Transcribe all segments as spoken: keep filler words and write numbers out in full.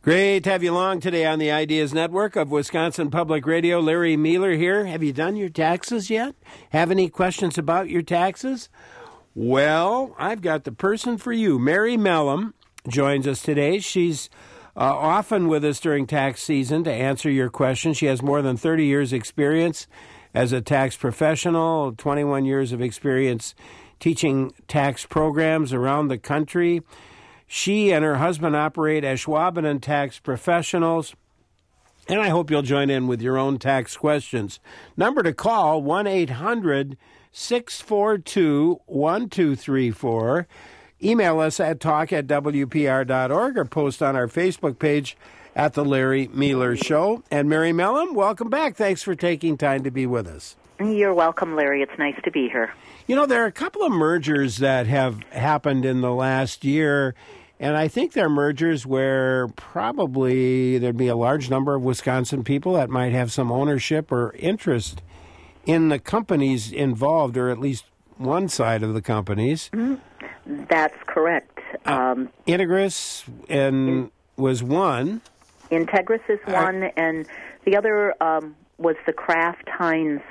Great to have you along today on the Ideas Network of Wisconsin Public Radio. Larry Mueller here. Have you done your taxes yet? Have any questions about your taxes? Well, I've got the person for you. Mary Mellum joins us today. She's uh, often with us during tax season to answer your questions. She has more than thirty years experience as a tax professional, twenty-one years of experience teaching tax programs around the country. She and her husband operate as Schwaben Tax Professionals, and I hope you'll join in with your own tax questions. Number to call, one eight hundred six four two one two three four. Email us at talk at w p r dot org or post on our Facebook page at The Larry Mueller Show. And Mary Mellum, welcome back. Thanks for taking time to be with us. You're welcome, Larry. It's nice to be here. You know, there are a couple of mergers that have happened in the last year, and I think they're mergers where probably there'd be a large number of Wisconsin people that might have some ownership or interest in the companies involved, or at least one side of the companies. Mm-hmm. That's correct. Um, uh, Integris and in, was one. Integris is one, uh, and the other um, was the Kraft Heinz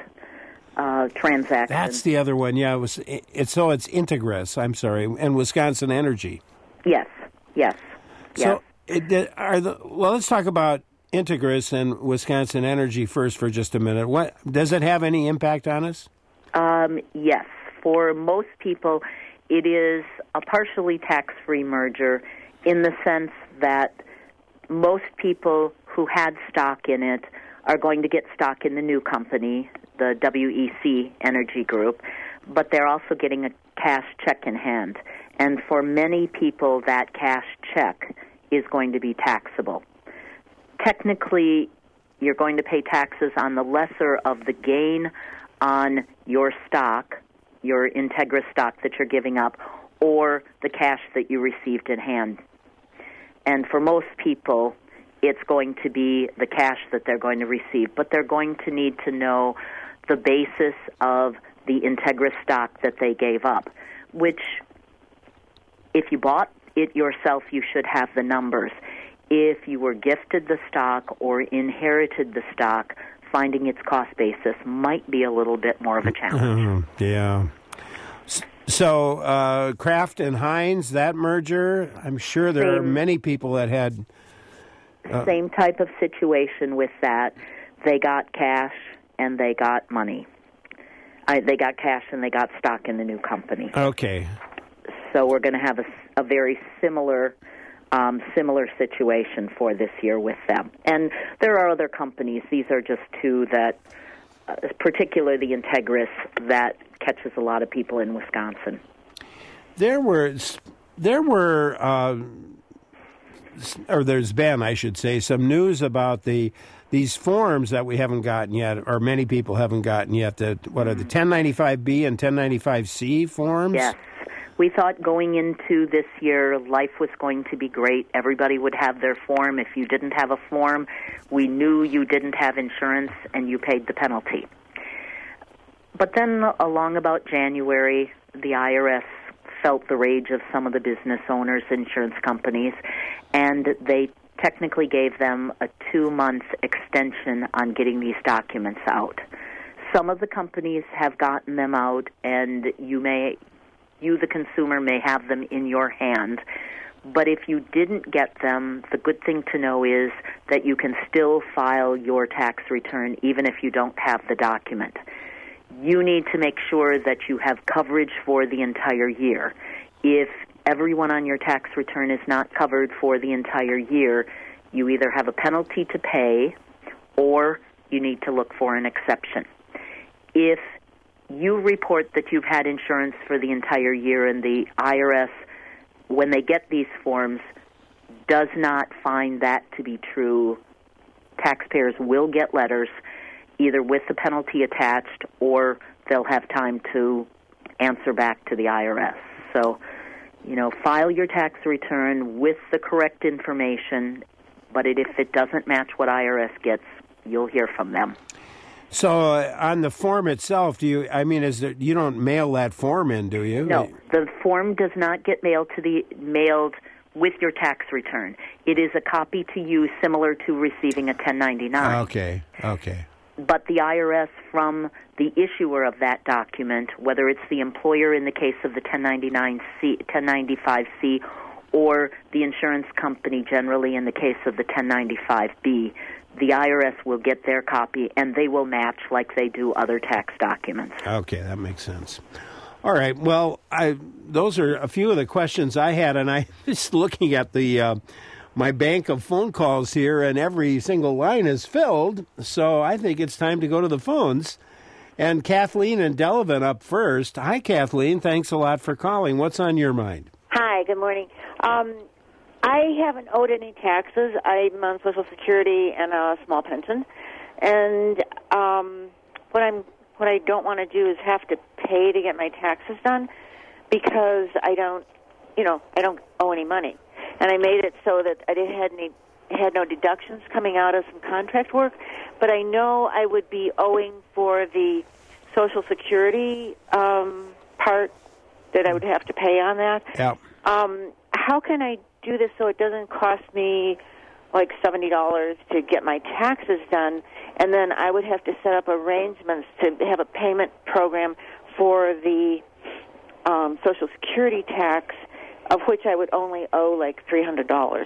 uh, transaction. That's the other one. Yeah, it was. It, it, so it's Integris. I'm sorry, and Wisconsin Energy. Yes. Yes. So, yes. It, are the, well, let's talk about Integris and Wisconsin Energy first for just a minute. What does it have any impact on us? Um, yes. For most people, it is a partially tax-free merger in the sense that most people who had stock in it are going to get stock in the new company, the W E C Energy Group, but they're also getting a cash check in hand. And for many people, that cash check is going to be taxable. Technically, you're going to pay taxes on the lesser of the gain on your stock, your Integris stock that you're giving up, or the cash that you received in hand. And for most people, it's going to be the cash that they're going to receive, but they're going to need to know the basis of the Integris stock that they gave up, which, if you bought it yourself, you should have the numbers. If you were gifted the stock or inherited the stock, finding its cost basis might be a little bit more of a challenge. Uh, yeah. So, uh, Kraft and Heinz, that merger, I'm sure there Same. are many people that had... Uh, Same type of situation with that. They got cash and they got money. I, they got cash and they got stock in the new company. Okay. So we're going to have a, a very similar um, similar situation for this year with them. And there are other companies. These are just two that, uh, particularly Integris, that catches a lot of people in Wisconsin. There were, there were, uh, or there's been, I should say, some news about the these forms that we haven't gotten yet, or many people haven't gotten yet. That what are the ten ninety-five B and ten ninety-five C forms? Yes. We thought going into this year, life was going to be great. Everybody would have their form. If you didn't have a form, we knew you didn't have insurance, and you paid the penalty. But then along about January, the I R S felt the rage of some of the business owners, insurance companies, and they technically gave them a two-month extension on getting these documents out. Some of the companies have gotten them out, and you may... You, the consumer, may have them in your hand. But if you didn't get them, the good thing to know is that you can still file your tax return even if you don't have the document. You need to make sure that you have coverage for the entire year. If everyone on your tax return is not covered for the entire year, you either have a penalty to pay or you need to look for an exception. If you report that you've had insurance for the entire year, and the I R S, when they get these forms, does not find that to be true, taxpayers will get letters either with the penalty attached or they'll have time to answer back to the I R S. So, you know, file your tax return with the correct information, but it, if it doesn't match what I R S gets, you'll hear from them. So uh, on the form itself, do you? I mean, is there, you don't mail that form in, do you? No, the form does not get mailed to the mailed with your tax return. It is a copy to you similar to receiving a ten ninety-nine. Okay, okay. But the I R S, from the issuer of that document, whether it's the employer in the case of the ten ninety-nine C, ten ninety-five C, or the insurance company generally in the case of the ten ninety-five B, the I R S will get their copy, and they will match like they do other tax documents. Okay, that makes sense. All right. Well, I those are a few of the questions I had, and I was looking at the uh, my bank of phone calls here, and every single line is filled. So I think it's time to go to the phones. And Kathleen and Delavan up first. Hi, Kathleen. Thanks a lot for calling. What's on your mind? Hi. Good morning. Um, I haven't owed any taxes. I'm on Social Security and a small pension, and um, what I'm what I don't want to do is have to pay to get my taxes done because I don't, you know, I don't owe any money, and I made it so that I didn't had any had no deductions coming out of some contract work, but I know I would be owing for the Social Security um, part that I would have to pay on that. Yeah. Um, how can I do this so it doesn't cost me like seventy dollars to get my taxes done, and then I would have to set up arrangements to have a payment program for the um, Social Security tax, of which I would only owe like three hundred dollars.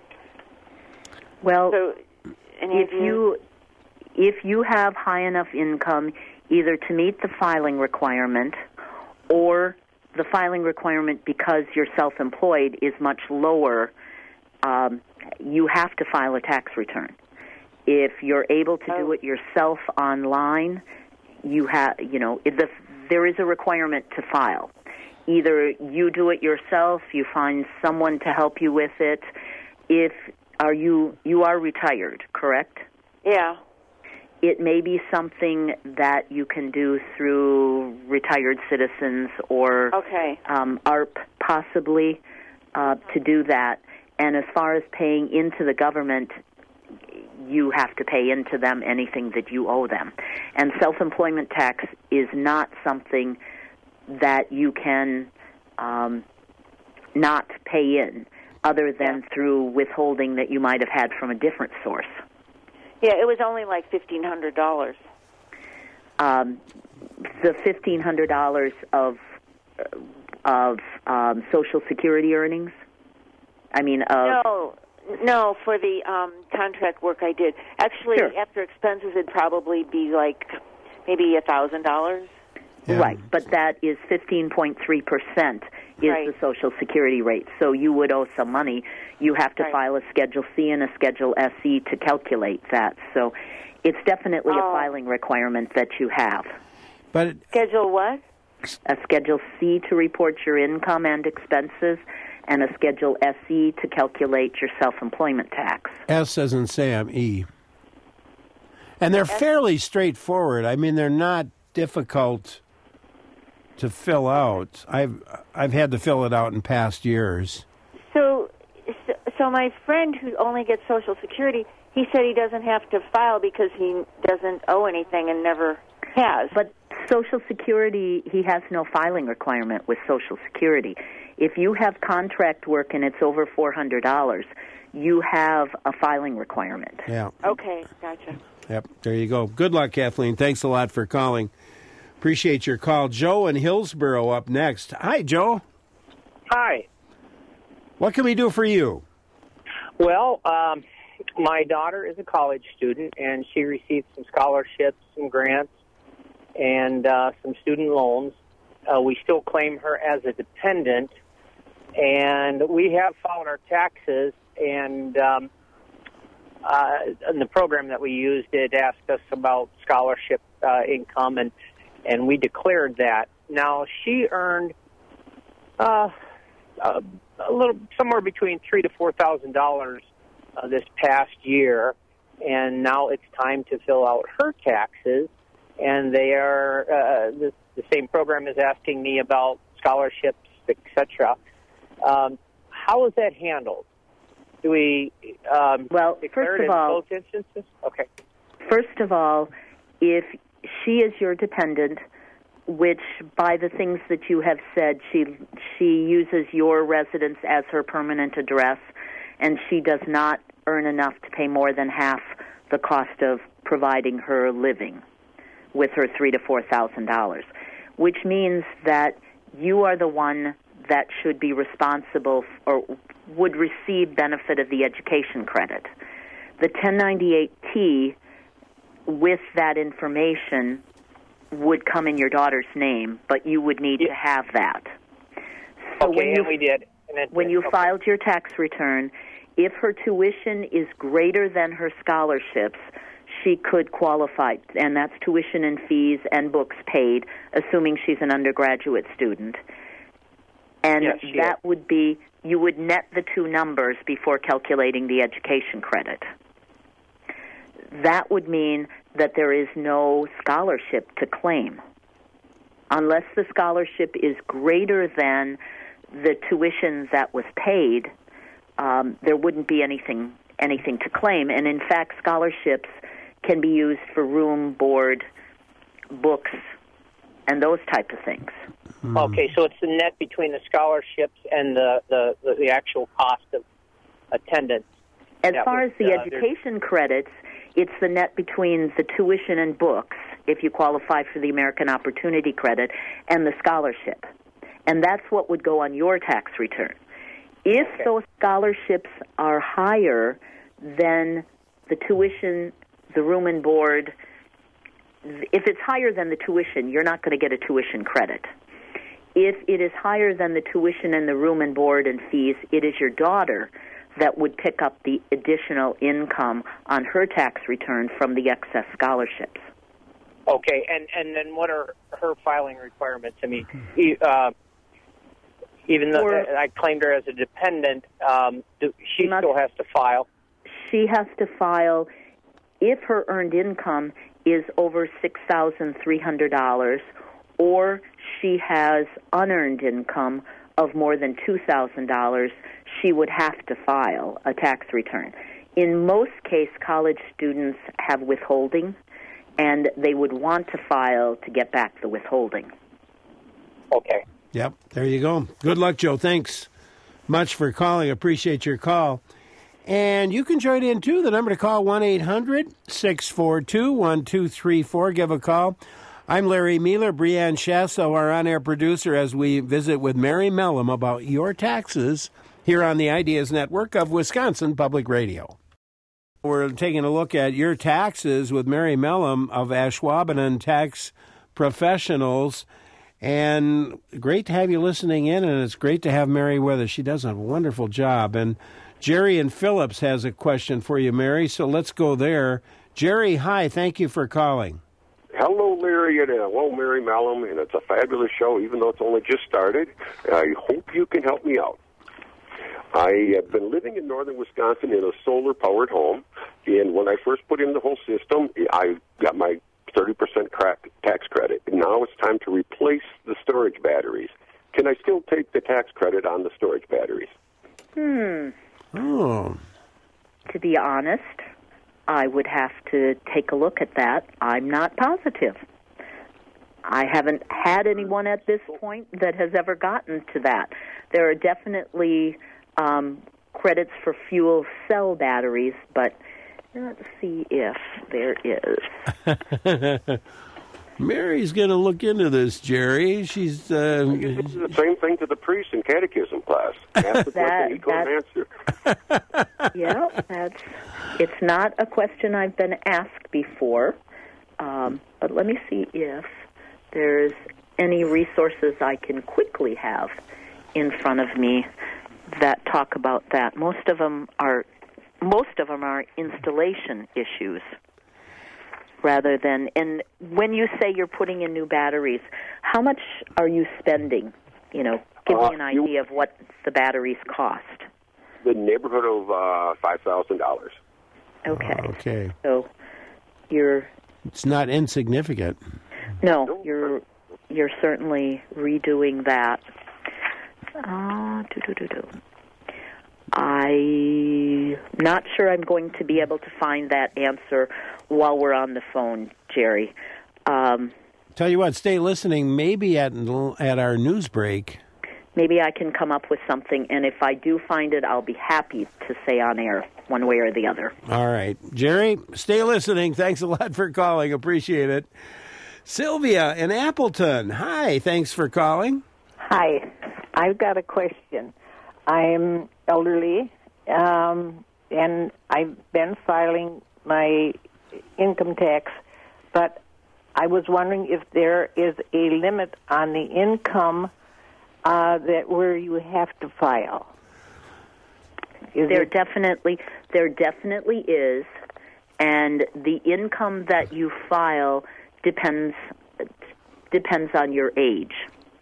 Well, so, if you if you have high enough income either to meet the filing requirement or the filing requirement because you're self-employed is much lower, um, you have to file a tax return. If you're able to oh. do it yourself online, you have, you know, the, there is a requirement to file. Either you do it yourself, you find someone to help you with it. If are you you are retired, correct? Yeah. It may be something that you can do through Retired Citizens or okay. um, A R P, possibly, uh, to do that. And as far as paying into the government, you have to pay into them anything that you owe them. And self-employment tax is not something that you can um, not pay in, other than yeah. through withholding that you might have had from a different source. Yeah, it was only like fifteen hundred dollars. Um, the fifteen hundred dollars of of um, Social Security earnings. I mean, of no, no, for the um, contract work I did. Actually, Sure. after expenses, it'd probably be like maybe a thousand dollars. Yeah. Right, but that is fifteen point three percent is Right. the Social Security rate. So you would owe some money. You have to Right. file a Schedule C and a Schedule S E to calculate that. So it's definitely Oh. a filing requirement that you have. But Schedule what? A Schedule C to report your income and expenses, and a Schedule S E to calculate your self-employment tax. S as in Sam, E. And they're fairly straightforward. I mean, they're not difficult to fill out. I've I've had to fill it out in past years. So, so, so my friend who only gets Social Security, he said he doesn't have to file because he doesn't owe anything and never has. But Social Security, he has no filing requirement with Social Security. If you have contract work and it's over four hundred dollars, you have a filing requirement. Yeah. Okay, gotcha. Yep. There you go. Good luck, Kathleen. Thanks a lot for calling. Appreciate your call. Joe in Hillsboro up next. Hi, Joe. Hi. What can we do for you? Well, um, my daughter is a college student, and she received some scholarships, some grants, and uh, some student loans. Uh, we still claim her as a dependent, and we have filed our taxes, and um, uh, in the program that we used, it asked us about scholarship uh, income, and and we declared that. Now, she earned uh, a, a little, somewhere between three to four thousand dollars uh, this past year, and now it's time to fill out her taxes. And they are uh, the, the same program is asking me about scholarships, et cetera. Um, how is that handled? Do we um, Well, declare first it of in all- both instances? Okay. First of all, if she is your dependent, which by the things that you have said, she she uses your residence as her permanent address, and she does not earn enough to pay more than half the cost of providing her living with her three to four thousand dollars, which means that you are the one that should be responsible or would receive benefit of the education credit. The ten ninety-eight T with that information would come in your daughter's name, but you would need yeah. to have that. So okay, when you, and we did. And it, when you okay. filed your tax return, if her tuition is greater than her scholarships, she could qualify, and that's tuition and fees and books paid, assuming she's an undergraduate student. And yes, that is. would be, you would net the two numbers before calculating the education credit. That would mean that there is no scholarship to claim. Unless the scholarship is greater than the tuition that was paid, um, there wouldn't be anything anything to claim. And in fact, scholarships can be used for room, board, books, and those type of things. Mm. Okay, so it's the net between the scholarships and the, the, the, the actual cost of attendance. As that far was, as the uh, education credits, it's the net between the tuition and books, if you qualify for the American Opportunity Credit, and the scholarship. And that's what would go on your tax return. If okay. those scholarships are higher than the tuition, the room and board, if it's higher than the tuition, you're not going to get a tuition credit. If it is higher than the tuition and the room and board and fees, it is your daughter that would pick up the additional income on her tax return from the excess scholarships. Okay, and, and then what are her filing requirements? I mean, uh, even though or, I claimed her as a dependent, um, do, she must, still has to file? She has to file if her earned income is over six thousand three hundred dollars or she has unearned income of more than two thousand dollars, she would have to file a tax return. In most cases, college students have withholding, and they would want to file to get back the withholding. Okay. Yep, there you go. Good luck, Joe. Thanks much for calling. Appreciate your call. And you can join in, too. The number to call, one eight hundred six four two one two three four. Give a call. I'm Larry Mealer, Breanne Shasso, our on-air producer, as we visit with Mary Mellum about your taxes here on the Ideas Network of Wisconsin Public Radio. We're taking a look at your taxes with Mary Mellum of Ashwaubenon Tax Professionals. And great to have you listening in, and it's great to have Mary with us. She does a wonderful job. And Jerry in Phillips has a question for you, Mary, so let's go there. Jerry, hi. Thank you for calling. Hello, Larry, and hello, Mary Mellum, and it's a fabulous show, even though it's only just started. I hope you can help me out. I have been living in northern Wisconsin in a solar-powered home, and when I first put in the whole system, I got my thirty percent tax credit. And now it's time to replace the storage batteries. Can I still take the tax credit on the storage batteries? Hmm. Oh. To be honest, I would have to take a look at that. I'm not positive. I haven't had anyone at this point that has ever gotten to that. There are definitely um, credits for fuel cell batteries, but let's see if there is. Mary's going to look into this, Jerry. She's uh, it's the same thing to the priest in catechism class. Ask the that, question, he couldn't answer. Yeah, that's. It's not a question I've been asked before, um, but let me see if there's any resources I can quickly have in front of me that talk about that. Most of them are most of them are installation issues rather than. And when you say you're putting in new batteries, how much are you spending? You know, give uh, me an idea you, of what the batteries cost. The neighborhood of uh, five thousand dollars. Okay. Okay. So you're. It's not insignificant. No, you're you're certainly redoing that. Uh, do do do do. I'm not sure I'm going to be able to find that answer while we're on the phone, Jerry. Um, Tell you what, stay listening. Maybe at at our news break. Maybe I can come up with something, and if I do find it, I'll be happy to say on air one way or the other. All right. Jerry, stay listening. Thanks a lot for calling. Appreciate it. Sylvia in Appleton. Hi. Thanks for calling. Hi. I've got a question. I'm elderly, um, and I've been filing my income tax, but I was wondering if there is a limit on the income uh, that where you have to file. Is there it? definitely there definitely is, and the income that you file depends depends on your age.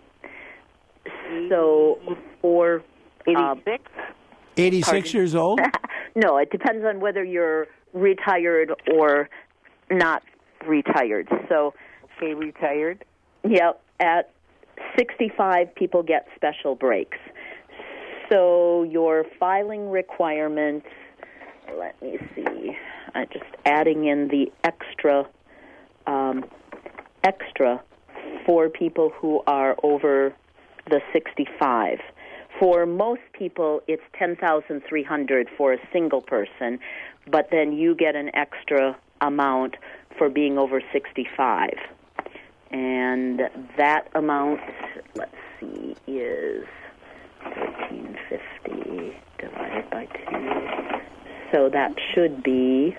So for eighty-six, um, eighty-six years old? No, it depends on whether you're retired or not retired. So, okay, retired. Yeah, at sixty-five, people get special breaks. So your filing requirement, let me see, I'm just adding in the extra, um, extra for people who are over the sixty-five. For most people, it's ten thousand three hundred dollars for a single person, but then you get an extra amount for being over sixty-five. And that amount, let's see, is thirteen fifty divided by two. So that should be...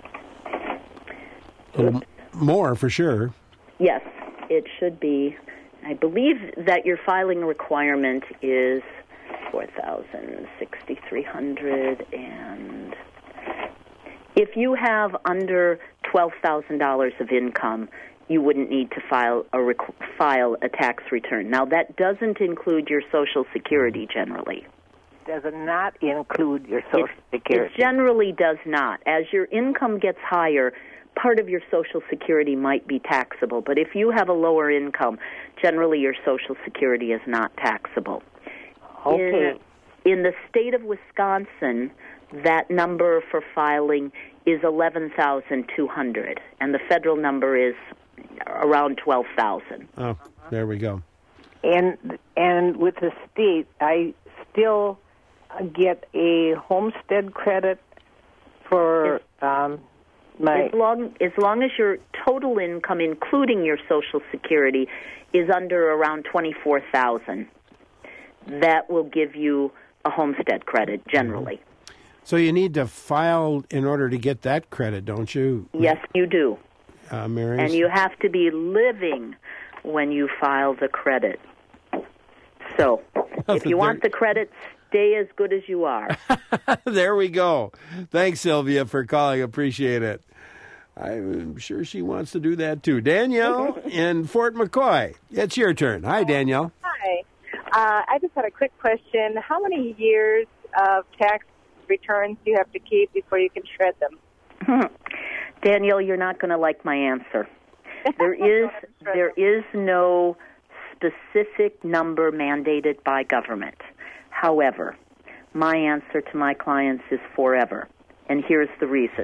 A little more, for sure. Yes, it should be. I believe that your filing requirement is four thousand sixty-three hundred, and if you have under twelve thousand dollars of income, you wouldn't need to file a rec- file a tax return. Now, that doesn't include your Social Security generally. Does it not include your Social It, Security? it generally does not. As your income gets higher, part of your Social Security might be taxable. But if you have a lower income, generally your Social Security is not taxable. Okay. In, in the state of Wisconsin, that number for filing is eleven thousand two hundred, and the federal number is around twelve thousand. Oh, there we go. And and with the state, I still get a homestead credit for um, my... As long, as long as your total income, including your Social Security, is under around twenty-four thousand dollars, that will give you a homestead credit generally. So you need to file in order to get that credit, don't you? Yes, you do. Uh, Mary? And you have to be living when you file the credit. So, if you want the credit, stay as good as you are. There we go. Thanks, Sylvia, for calling. Appreciate it. I'm sure she wants to do that, too. Danielle in Fort McCoy. It's your turn. Hi, Danielle. Hi. Uh, I just had a quick question. How many years of tax returns do you have to keep before you can shred them? Danielle, you're not going to like my answer. There is there is no specific number mandated by government. However, my answer to my clients is forever, and here's the reason.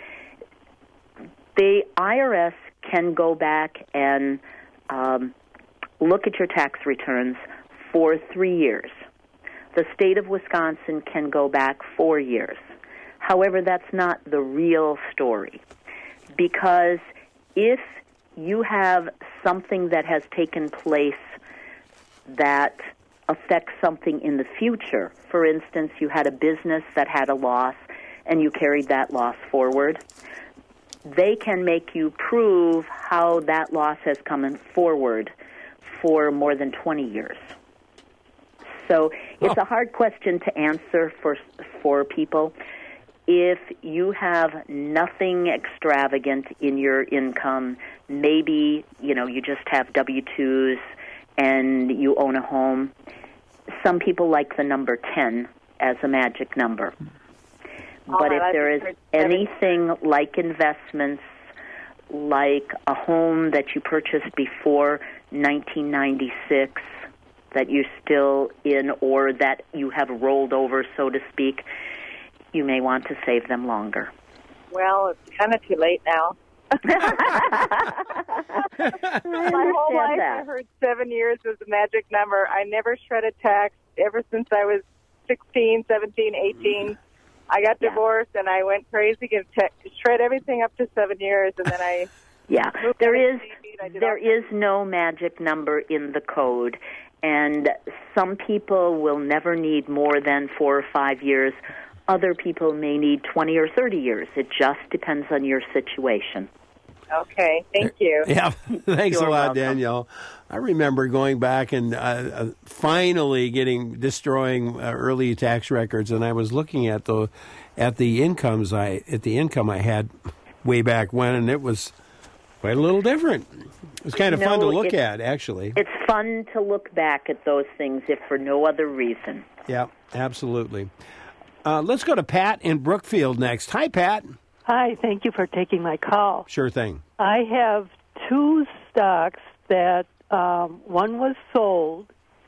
The I R S can go back and um, look at your tax returns for three years. The state of Wisconsin can go back four years. However, that's not the real story, because if you have something that has taken place that affects something in the future, for instance, you had a business that had a loss and you carried that loss forward, they can make you prove how that loss has come forward for more than twenty years. So it's Oh. a hard question to answer for for people. If you have nothing extravagant in your income, maybe, you know, you just have W two's and you own a home, some people like the number ten as a magic number. But Oh, if I there is like anything like investments, like a home that you purchased before nineteen ninety-six that you're still in, or that you have rolled over, so to speak, you may want to save them longer. Well, it's kind of too late now. My whole life that. I heard seven years was the magic number. I never shredded tax ever since I was sixteen, seventeen, eighteen. I got Yeah. divorced, and I went crazy and te- shred everything up to seven years, and then I... Yeah, moved there on is to T V, and I did there all is no magic number in the code, and some people will never need more than four or five years. Other people may need twenty or thirty years. It just depends on your situation. Okay, thank you. Yeah, thanks You're a lot, welcome. Danielle. I remember going back and uh, uh, finally getting destroying uh, early tax records, and I was looking at the at the incomes I at the income I had way back when, and it was quite a little different. It was kind of No, fun to look it's- at, actually. It's fun to look back at those things, if for no other reason. Yeah, absolutely. Uh, let's go to Pat in Brookfield next. Hi, Pat. Hi, thank you for taking my call. Sure thing. I have two stocks that um, one was sold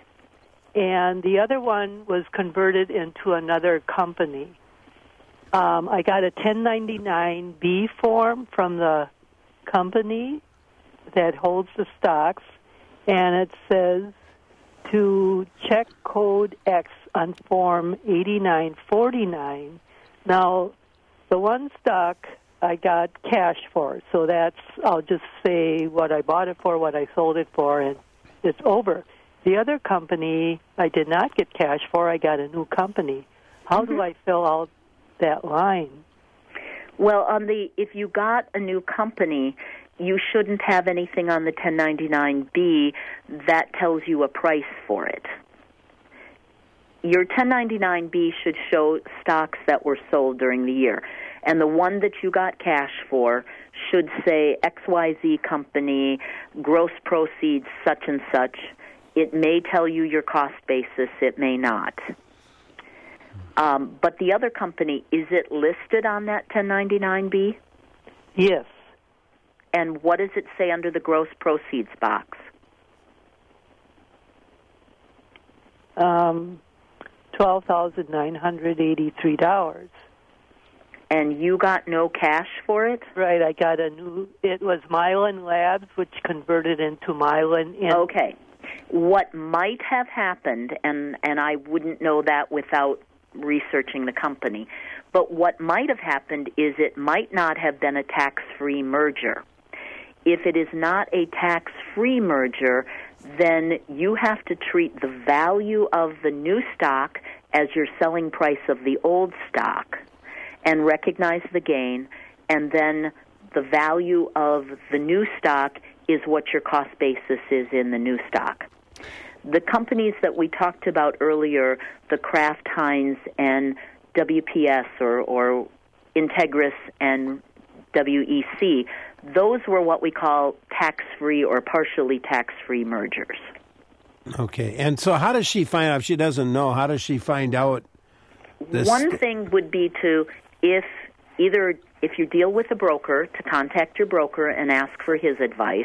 and the other one was converted into another company. Um, I got a ten ninety-nine B form from the company that holds the stocks, and it says to check code X on form eighty-nine forty-nine. Now, the one stock I got cash for, so that's, I'll just say what I bought it for, what I sold it for, and it's over. The other company I did not get cash for, I got a new company. How Mm-hmm. do I fill out that line? Well, on the if you got a new company, you shouldn't have anything on the ten ninety-nine B that tells you a price for it. Your ten ninety-nine B should show stocks that were sold during the year. And the one that you got cash for should say X Y Z company, gross proceeds such and such. It may tell you your cost basis, it may not. Um, but the other company, is it listed on that ten ninety-nine B? Yes. And what does it say under the gross proceeds box? Um, twelve thousand nine hundred eighty-three dollars. And you got no cash for it? Right, I got a new, it was Mylan Labs, which converted into Mylan. In, Okay. What might have happened, and, and I wouldn't know that without researching the company, but what might have happened is it might not have been a tax-free merger. If it is not a tax-free merger, then you have to treat the value of the new stock as your selling price of the old stock and recognize the gain, and then the value of the new stock is what your cost basis is in the new stock. The companies that we talked about earlier, the Kraft Heinz and W P S or, or Integris and W E C, those were what we call tax-free or partially tax-free mergers. Okay. And so how does she find out if she doesn't know? How does she find out this? One thing would be to, if either if you deal with a broker, to contact your broker and ask for his advice,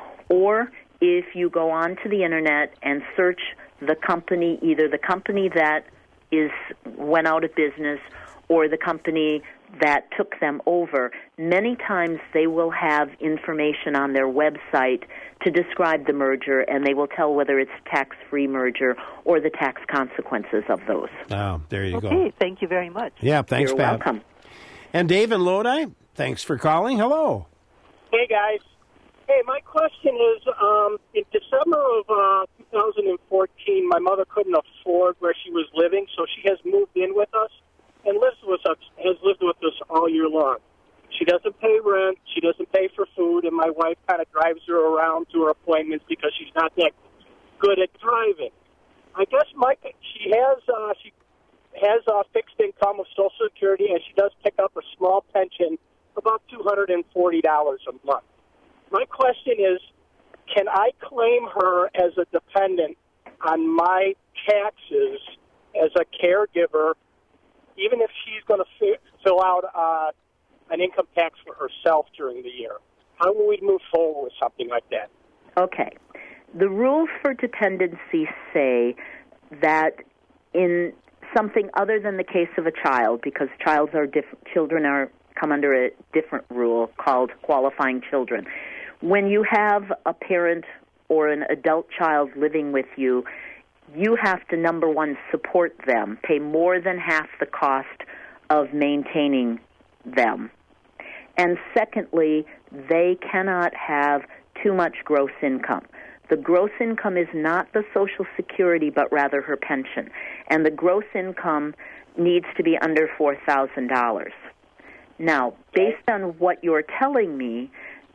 or if you go onto the internet and search the company, either the company that is went out of business or the company that took them over, many times they will have information on their website to describe the merger, and they will tell whether it's tax-free merger or the tax consequences of those. Oh, there you okay, go. thank you very much. Yeah, thanks, You're Pat. welcome. And Dave in Lodi, thanks for calling. Hello. Hey, guys. Hey, my question is, um, in December of uh, two thousand fourteen, my mother couldn't afford where she was living, so she has moved in with us and lives with us, has lived with us all year long. She doesn't pay rent, she doesn't pay for food, and my wife kind of drives her around to her appointments because she's not that good at driving. I guess my she has uh, she has a fixed income of Social Security, and she does pick up a small pension, about two hundred forty dollars a month. My question is, can I claim her as a dependent on my taxes as a caregiver, even if she's going to fi- fill out uh, an income tax for herself during the year? How will we move forward with something like that? Okay. The rules for dependency say that in something other than the case of a child, because childs are diff- children are come under a different rule called qualifying children. When you have a parent or an adult child living with you, you have to, number one, support them, pay more than half the cost of maintaining them. And secondly, they cannot have too much gross income. The gross income is not the Social Security, but rather her pension. And the gross income needs to be under four thousand dollars. Now, based on what you're telling me,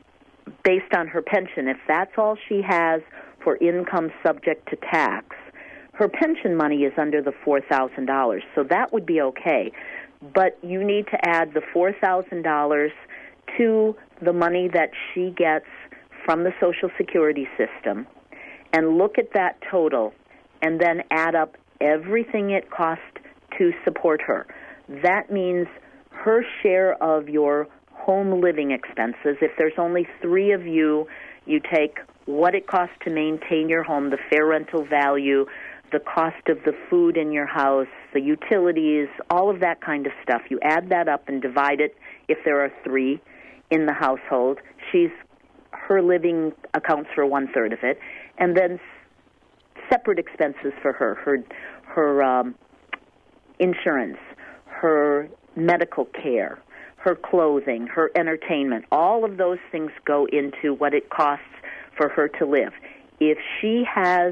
based on her pension, if that's all she has for income subject to tax, her pension money is under the four thousand dollars, so that would be okay. But you need to add the four thousand dollars to the money that she gets from the Social Security system and look at that total and then add up everything it costs to support her. That means her share of your home living expenses. If there's only three of you, you take what it costs to maintain your home, the fair rental value, the cost of the food in your house, the utilities, all of that kind of stuff. You add that up and divide it if there are three in the household. She's her living accounts for one-third of it, and then separate expenses for her, her, her um, insurance, her medical care, her clothing, her entertainment. All of those things go into what it costs for her to live. If she has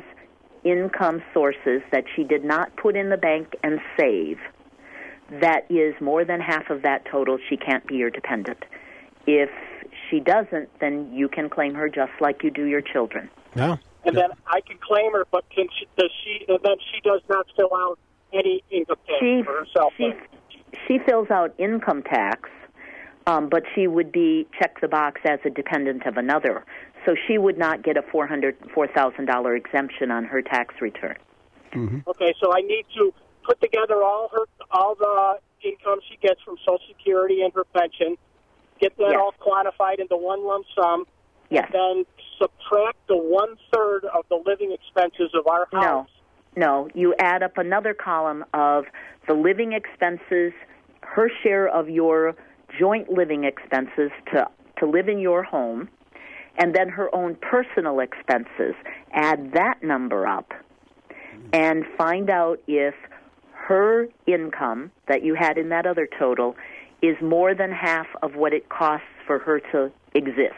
income sources that she did not put in the bank and save, that is more than half of that total, she can't be your dependent. If she doesn't, then you can claim her just like you do your children. No. And then I can claim her, but can she, does she? And then she does not fill out any income tax she, for herself. She, she fills out income tax, um, but she would be check the box as a dependent of another. So she would not get a four hundred four thousand dollar exemption on her tax return. Mm-hmm. Okay, so I need to put together all her all the income she gets from Social Security and her pension, get that Yes. all quantified into one lump sum, Yes. and then subtract the one third of the living expenses of our house. No, no. You add up another column of the living expenses, her share of your joint living expenses to to live in your home, and then her own personal expenses. Add that number up and find out if her income that you had in that other total is more than half of what it costs for her to exist.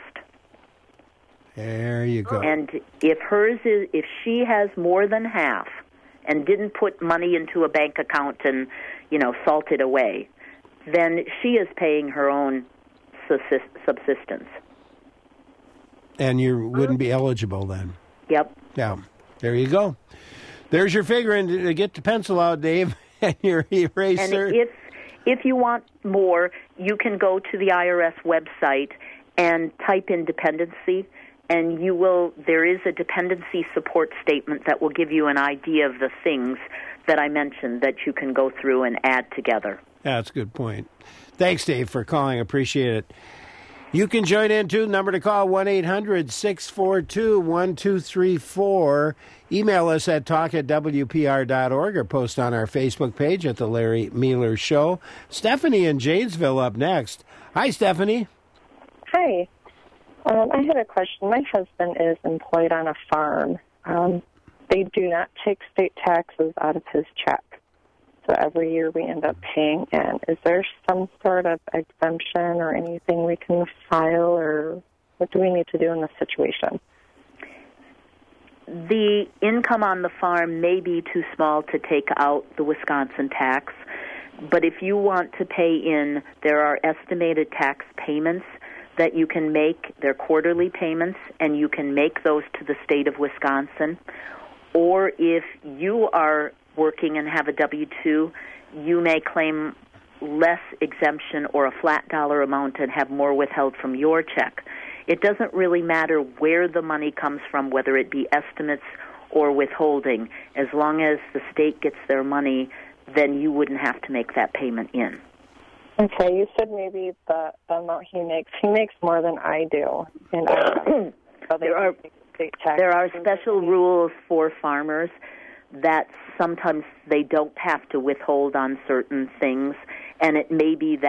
There you go. And if hers is, if she has more than half and didn't put money into a bank account and, you know, salt it away, then she is paying her own subsistence. And you wouldn't be eligible then. Yep. Yeah. There you go. There's your figuring to get the pencil out, Dave, and your eraser. And if if you want more, you can go to the I R S website and type in dependency, and you will. There is a dependency support statement that will give you an idea of the things that I mentioned that you can go through and add together. That's a good point. Thanks, Dave, for calling. Appreciate it. You can join in, too. Number to call, one eight hundred six four two one two three four. Email us at talk at W P R dot org or post on our Facebook page at The Larry Mealer Show. Stephanie in Janesville up next. Hi, Stephanie. Hi. Um, I had a question. My husband is employed on a farm. Um, they do not take state taxes out of his check. So every year we end up paying in. Is there some sort of exemption or anything we can file, or what do we need to do in this situation? The income on the farm may be too small to take out the Wisconsin tax, but if you want to pay in, there are estimated tax payments that you can make. They're quarterly payments, and you can make those to the state of Wisconsin. Or if you are working and have a W two, you may claim less exemption or a flat dollar amount and have more withheld from your check. It doesn't really matter where the money comes from, whether it be estimates or withholding. As long as the state gets their money, then you wouldn't have to make that payment in. Okay, you said maybe the amount he makes. He makes more than I do. And I so there are state taxes. there are special rules for farmers that sometimes they don't have to withhold on certain things, and it may be that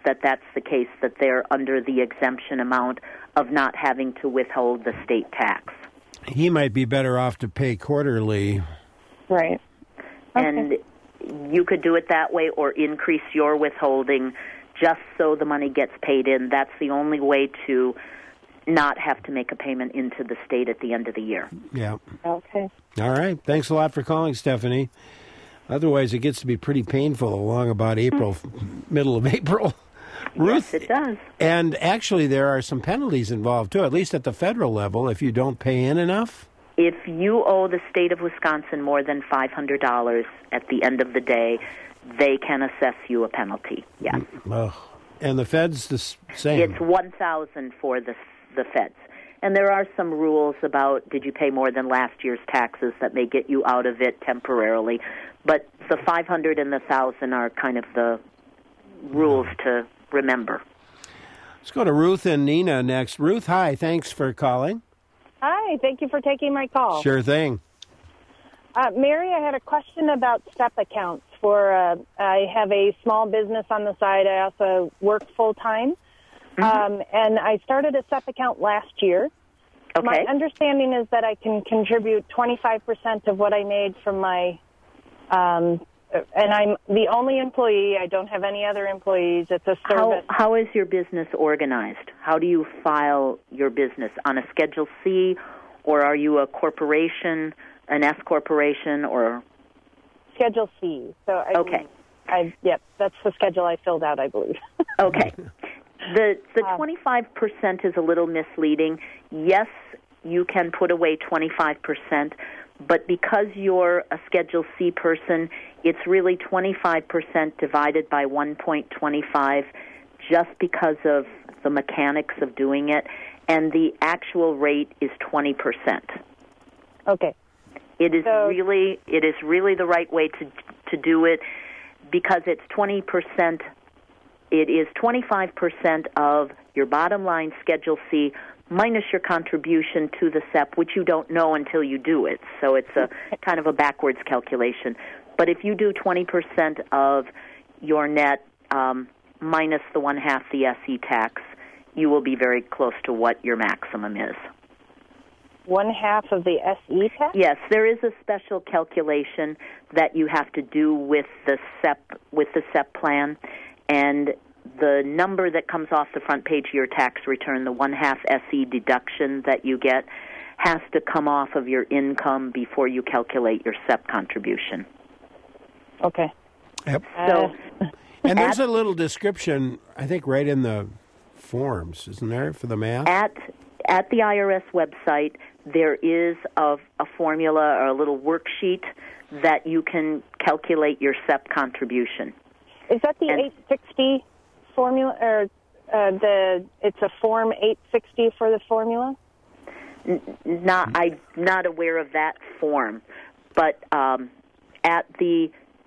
that that's the case, that they're under the exemption amount of not having to withhold the state tax. He might be better off to pay quarterly. Right. Okay. And you could do it that way or increase your withholding just so the money gets paid in. That's the only way to not have to make a payment into the state at the end of the year. Yeah. Okay. All right. Thanks a lot for calling, Stephanie. Otherwise, it gets to be pretty painful along about April, middle of April. Ruth, yes, it does. And actually, there are some penalties involved, too, at least at the federal level, if you don't pay in enough. If you owe the state of Wisconsin more than five hundred dollars at the end of the day, they can assess you a penalty, yes. Oh. And the feds the same? It's one thousand dollars for the, the feds. And there are some rules about did you pay more than last year's taxes that may get you out of it temporarily. But the five hundred dollars and the one thousand dollars are kind of the rules to remember. Let's go to Ruth and Nina next. Ruth, hi. Thanks for calling. Hi. Thank you for taking my call. Sure thing. Uh, Mary, I had a question about SEP accounts. For uh, I have a small business on the side. I also work full-time. Mm-hmm. Um, and I started a SEP account last year. Okay. My understanding is that I can contribute twenty-five percent of what I made from my, um, and I'm the only employee. I don't have any other employees. It's a service. How, how is your business organized? How do you file your business? On a Schedule C, or are you a corporation, an S corporation, or? Schedule C. So I, okay. I, yep, that's the schedule I filled out, I believe. Okay. The the twenty-five percent is a little misleading. Yes, you can put away twenty-five percent, but because you're a Schedule C person, it's really twenty-five percent divided by one point two five just because of the mechanics of doing it, and the actual rate is twenty percent. Okay. It is so, really it is really the right way to to do it because it's twenty percent. It is twenty-five percent of your bottom line Schedule C minus your contribution to the SEP, which you don't know until you do it. So it's a kind of a backwards calculation. But if you do twenty percent of your net um, minus the one half the S E tax, you will be very close to what your maximum is. One half of the S E tax? Yes, there is a special calculation that you have to do with the SEP with the SEP plan. And the number that comes off the front page of your tax return, the one-half S E deduction that you get, has to come off of your income before you calculate your SEP contribution. Okay. Yep. So, and there's at, a little description, I think, right in the forms, isn't there, for the math? At at the I R S website, there is a, a formula or a little worksheet that you can calculate your SEP contribution. Is that the and, eight sixty formula, or uh, the? It's a form eight sixty for the formula. N- not, I'm not aware of that form, but um, at the,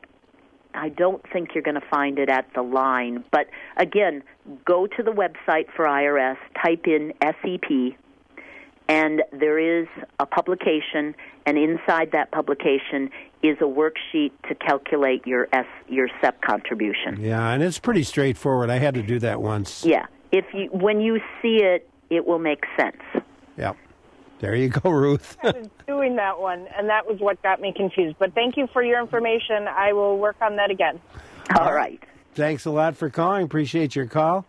I don't think you're going to find it at the line. But again, go to the website for I R S, type in S E P, and there is a publication, and inside that publication is a worksheet to calculate your S, your SEP contribution. Yeah, and it's pretty straightforward. I had to do that once. Yeah, if you when you see it, it will make sense. Yeah, there you go, Ruth. I was doing that one, and that was what got me confused. But thank you for your information. I will work on that again. All right. Thanks a lot for calling. Appreciate your call.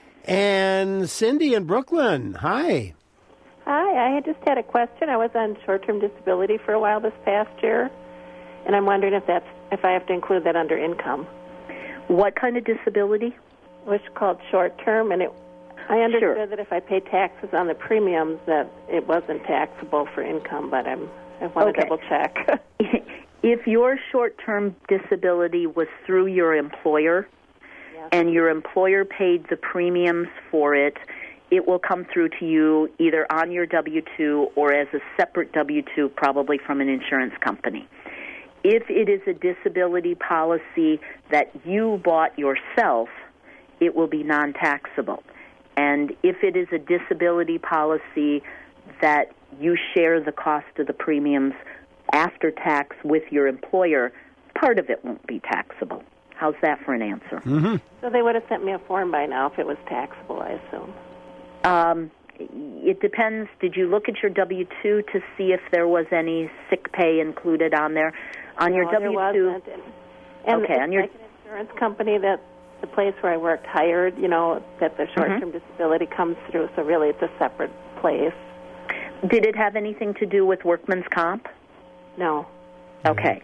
And Cindy in Brooklyn, hi. Hi, I had just had a question. I was on short-term disability for a while this past year, and I'm wondering if that's if I have to include that under income. What kind of disability? It's called short-term, and it. I understood sure. that if I pay taxes on the premiums, that it wasn't taxable for income, but I'm I want okay. to double check. If your short-term disability was through your employer, yes. and your employer paid the premiums for it, it will come through to you either on your W two or as a separate W two, probably from an insurance company. If it is a disability policy that you bought yourself, it will be non-taxable. And if it is a disability policy that you share the cost of the premiums after tax with your employer, part of it won't be taxable. How's that for an answer? Mm-hmm. So they would have sent me a form by now if it was taxable, I assume. Um, it depends. Did you look at your W two to see if there was any sick pay included on there? On no, your W two? There wasn't. And okay, it's on your like an insurance company that the place where I worked hired, you know, that the short-term mm-hmm. disability comes through, so really it's a separate place. Did it have anything to do with workman's comp? No. Okay.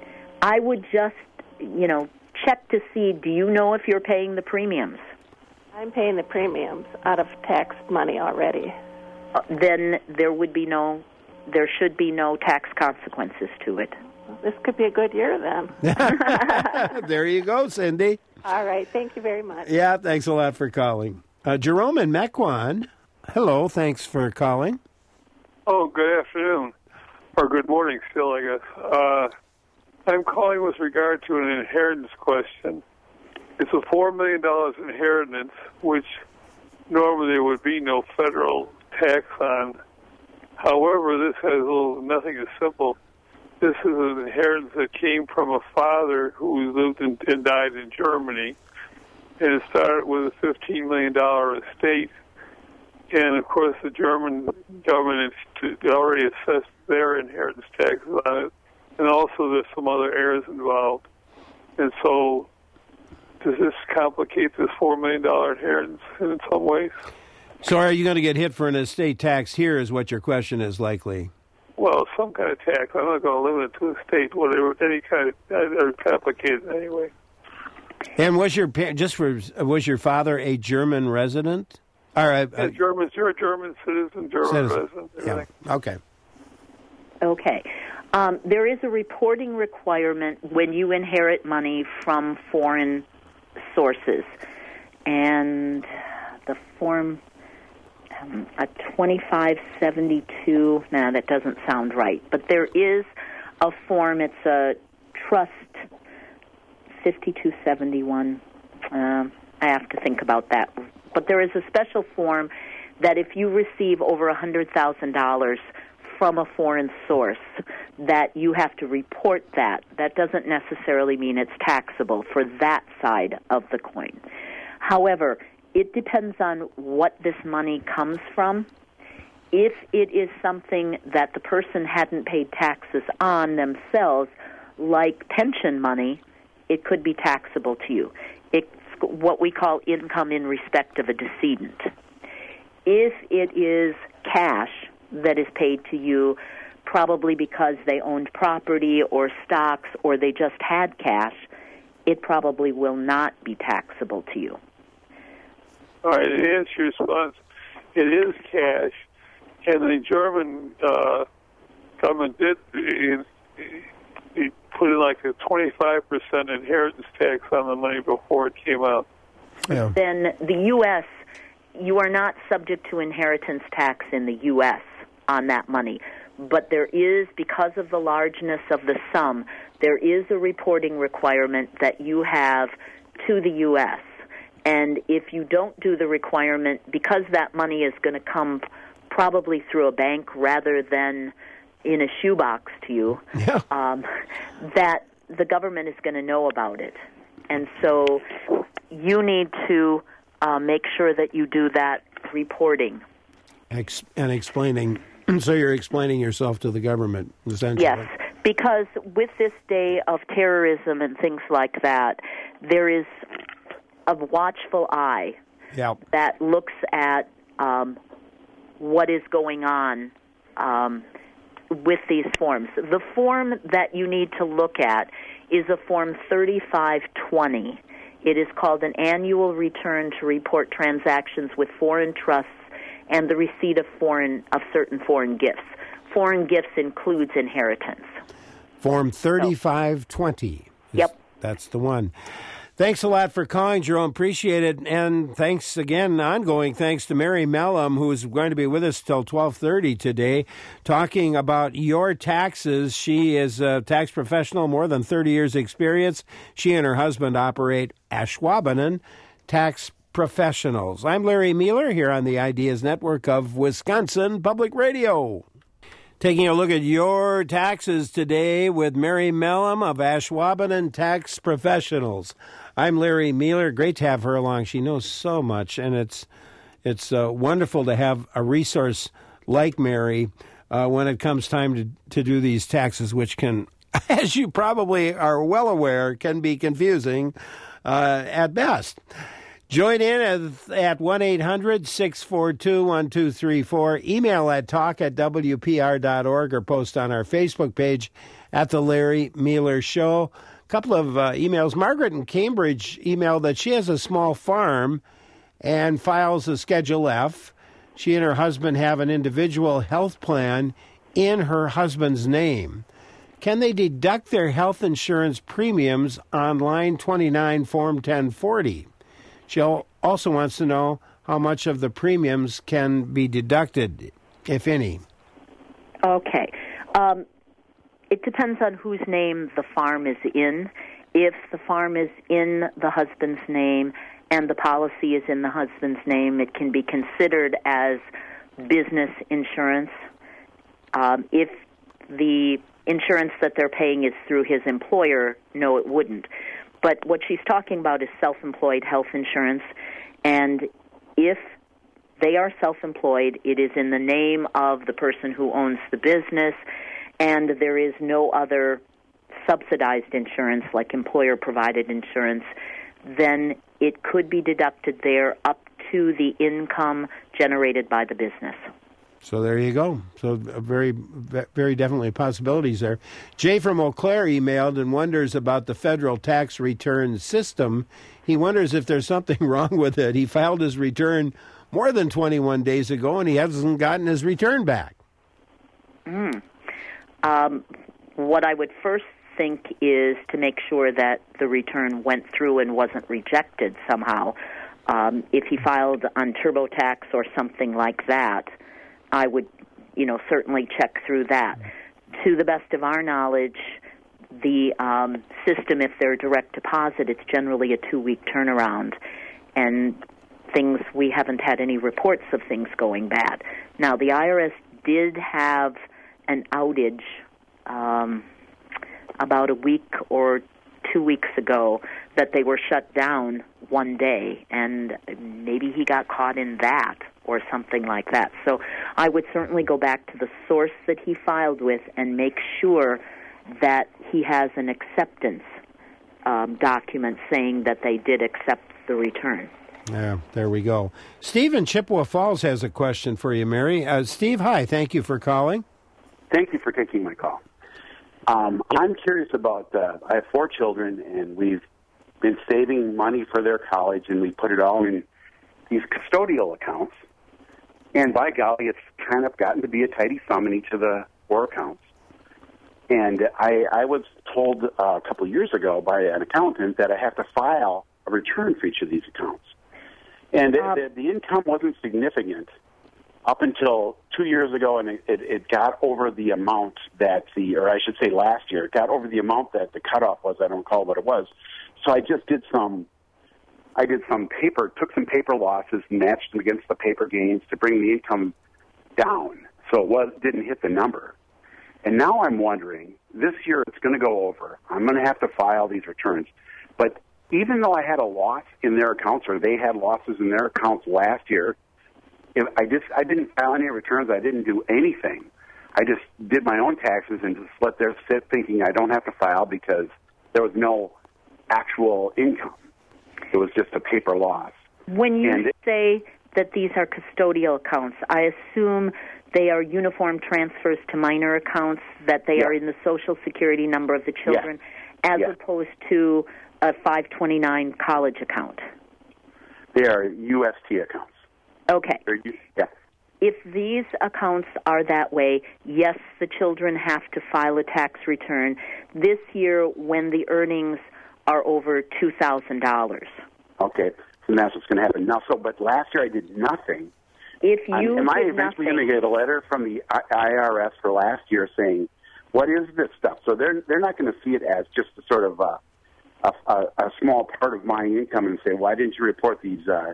I would just, you know, check to see, do you know if you're paying the premiums? I'm paying the premiums out of tax money already. Uh, then there would be no, there should be no tax consequences to it. Well, this could be a good year then. There you go, Cindy. All right. Thank you very much. Yeah, thanks a lot for calling. Uh, Jerome in Mequon. Hello, thanks for calling. Oh, good afternoon. Or good morning still, I guess. Uh, I'm calling with regard to an inheritance question. It's a four million dollars inheritance, which normally there would be no federal tax on. However, this has a little, nothing as simple. This is an inheritance that came from a father who lived in, and died in Germany, and it started with a fifteen million dollars estate. And, of course, the German government has already assessed their inheritance taxes on it, and also there's some other heirs involved. And so does this complicate this four million dollars inheritance in some ways? So are you going to get hit for an estate tax here is what your question is likely? Well, some kind of tax. I'm not going to limit it to a state, whatever, any kind of, or complicated anyway. And was your, just for, was your father a German resident? All right. Uh, German, you're a German citizen, German citizen. resident. Everything. Yeah. Okay. Okay. Um, there is a reporting requirement when you inherit money from foreign sources. And the form, um, a twenty-five seventy-two, nah, that doesn't sound right. But there is a form, it's a trust fifty-two seventy-one. Um, I have to think about that. But there is a special form that if you receive over one hundred thousand dollars from a foreign source, that you have to report that. That doesn't necessarily mean it's taxable for that side of the coin. However, it depends on what this money comes from. If it is something that the person hadn't paid taxes on themselves, like pension money, it could be taxable to you. It's what we call income in respect of a decedent. If it is cash that is paid to you, probably because they owned property or stocks or they just had cash, it probably will not be taxable to you. All right, to answer your response, it is cash, and the German uh, government did it, it put in like a twenty-five percent inheritance tax on the money before it came out. Yeah. Then the U S, you are not subject to inheritance tax in the U S on that money. But there is, because of the largeness of the sum, there is a reporting requirement that you have to the U S. And if you don't do the requirement, because that money is going to come probably through a bank rather than in a shoebox to you, yeah. um, that the government is going to know about it. And so you need to uh, make sure that you do that reporting. Ex- and explaining, so you're explaining yourself to the government, essentially. Yes, because with this day of terrorism and things like that, there is a watchful eye yeah. that looks at um, what is going on um, with these forms. The form that you need to look at is a Form thirty-five twenty. It is called an annual return to report transactions with foreign trusts and the receipt of foreign of certain foreign gifts. Foreign gifts includes inheritance. Form thirty-five twenty. Yep. That's the one. Thanks a lot for calling, Jerome. Appreciate it. And thanks again, ongoing thanks to Mary Mellum, who's going to be with us till twelve thirty today, talking about your taxes. She is a tax professional, more than thirty years experience. She and her husband operate Ashwaubenon Tax Professionals. I'm Larry Mueller here on the Ideas Network of Wisconsin Public Radio. Taking a look at your taxes today with Mary Mellum of Ashwaubenon Tax Professionals. I'm Larry Mealer. Great to have her along. She knows so much, and it's it's uh, wonderful to have a resource like Mary uh, when it comes time to, to do these taxes, which can, as you probably are well aware, can be confusing uh, at best. Join in at, at one eight hundred six four two one two three four. Email at talk at w p r dot org or post on our Facebook page at The Larry Mealer Show. A couple of uh, emails. Margaret in Cambridge emailed that she has a small farm and files a Schedule F. She and her husband have an individual health plan in her husband's name. Can they deduct their health insurance premiums on line twenty-nine, Form ten forty? She also wants to know how much of the premiums can be deducted, if any. Okay. Um, it depends on whose name the farm is in. If the farm is in the husband's name and the policy is in the husband's name, it can be considered as business insurance. Um, if the insurance that they're paying is through his employer, no, it wouldn't. But what she's talking about is self-employed health insurance, and if they are self-employed, it is in the name of the person who owns the business, and there is no other subsidized insurance like employer-provided insurance, then it could be deducted there up to the income generated by the business. So there you go. So very, very definitely possibilities there. Jay from Eau Claire emailed and wonders about the federal tax return system. He wonders if there's something wrong with it. He filed his return more than twenty-one days ago, and he hasn't gotten his return back. Mm. Um, what I would first think is to make sure that the return went through and wasn't rejected somehow. Um, if he filed on TurboTax or something like that, I would, you know, certainly check through that. To the best of our knowledge, the um, system, if they're direct deposit, it's generally a two-week turnaround, and things, we haven't had any reports of things going bad. Now, the I R S did have an outage um, about a week or two weeks ago that they were shut down one day, and maybe he got caught in that or something like that. So I would certainly go back to the source that he filed with and make sure that he has an acceptance um, document saying that they did accept the return. Yeah, there we go. Steve in Chippewa Falls has a question for you, Mary. Uh, Steve, hi. Thank you for calling. Thank you for taking my call. Um, I'm curious about, uh, I have four children, and we've been saving money for their college, and we put it all in these custodial accounts. And by golly, it's kind of gotten to be a tidy sum in each of the four accounts. And I, I was told uh, a couple of years ago by an accountant that I have to file a return for each of these accounts. And um, the, the income wasn't significant up until two years ago, and it, it, it got over the amount that the, or I should say last year, it got over the amount that the cutoff was. I don't recall what it was. So I just did some I did some paper, took some paper losses, matched them against the paper gains to bring the income down, so it was didn't hit the number. And now I'm wondering, this year it's going to go over. I'm going to have to file these returns. But even though I had a loss in their accounts, or they had losses in their accounts last year, if I just I didn't file any returns. I didn't do anything. I just did my own taxes and just let them sit, thinking I don't have to file because there was no actual income. It was just a paper loss. When you and say that these are custodial accounts, I assume they are uniform transfers to minor accounts, that they yeah. are in the Social Security number of the children, yeah. as yeah. opposed to a five twenty-nine college account. They are U S T accounts. Okay. They're, yeah. If these accounts are that way, yes, the children have to file a tax return this year when the earnings are over two thousand dollars. Okay, so that's what's going to happen now. So, but last year I did nothing. If you um, am did I eventually nothing, going to get a letter from the I R S for last year saying, "What is this stuff?" So they're they're not going to see it as just a sort of a, a, a, a small part of my income and say, "Why didn't you report these uh,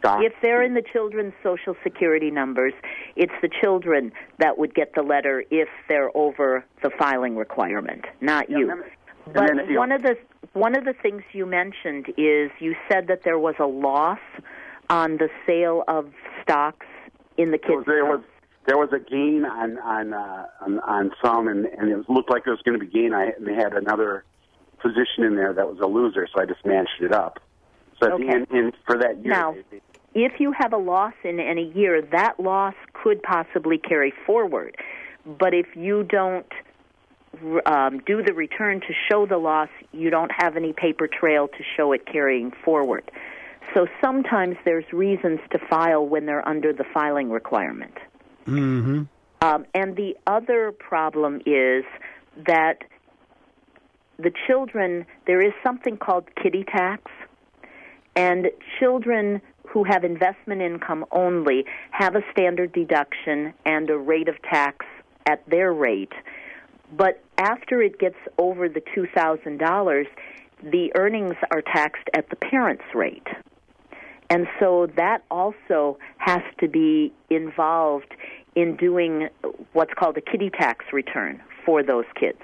stock? If they're in the children's Social Security numbers, it's the children that would get the letter if they're over the filing requirement, not Yeah, you. and then- But and then if you- one of the one of the things you mentioned is you said that there was a loss on the sale of stocks in the There kids' was, there was house. there was a gain on on uh, on, on some, and, and it looked like there was going to be gain. I and they had another position in there that was a loser, so I just matched it up. So at Okay. the end, in, for that year, Now, if you have a loss in any year, that loss could possibly carry forward. But if you don't um, do the return to show the loss, you don't have any paper trail to show it carrying forward. So sometimes there's reasons to file when they're under the filing requirement. Mm-hmm. Um, and the other problem is that the children, there is something called kiddie tax, and children who have investment income only have a standard deduction and a rate of tax at their rate. But after it gets over the two thousand dollars, the earnings are taxed at the parent's rate. And so that also has to be involved in doing what's called a kiddie tax return for those kids.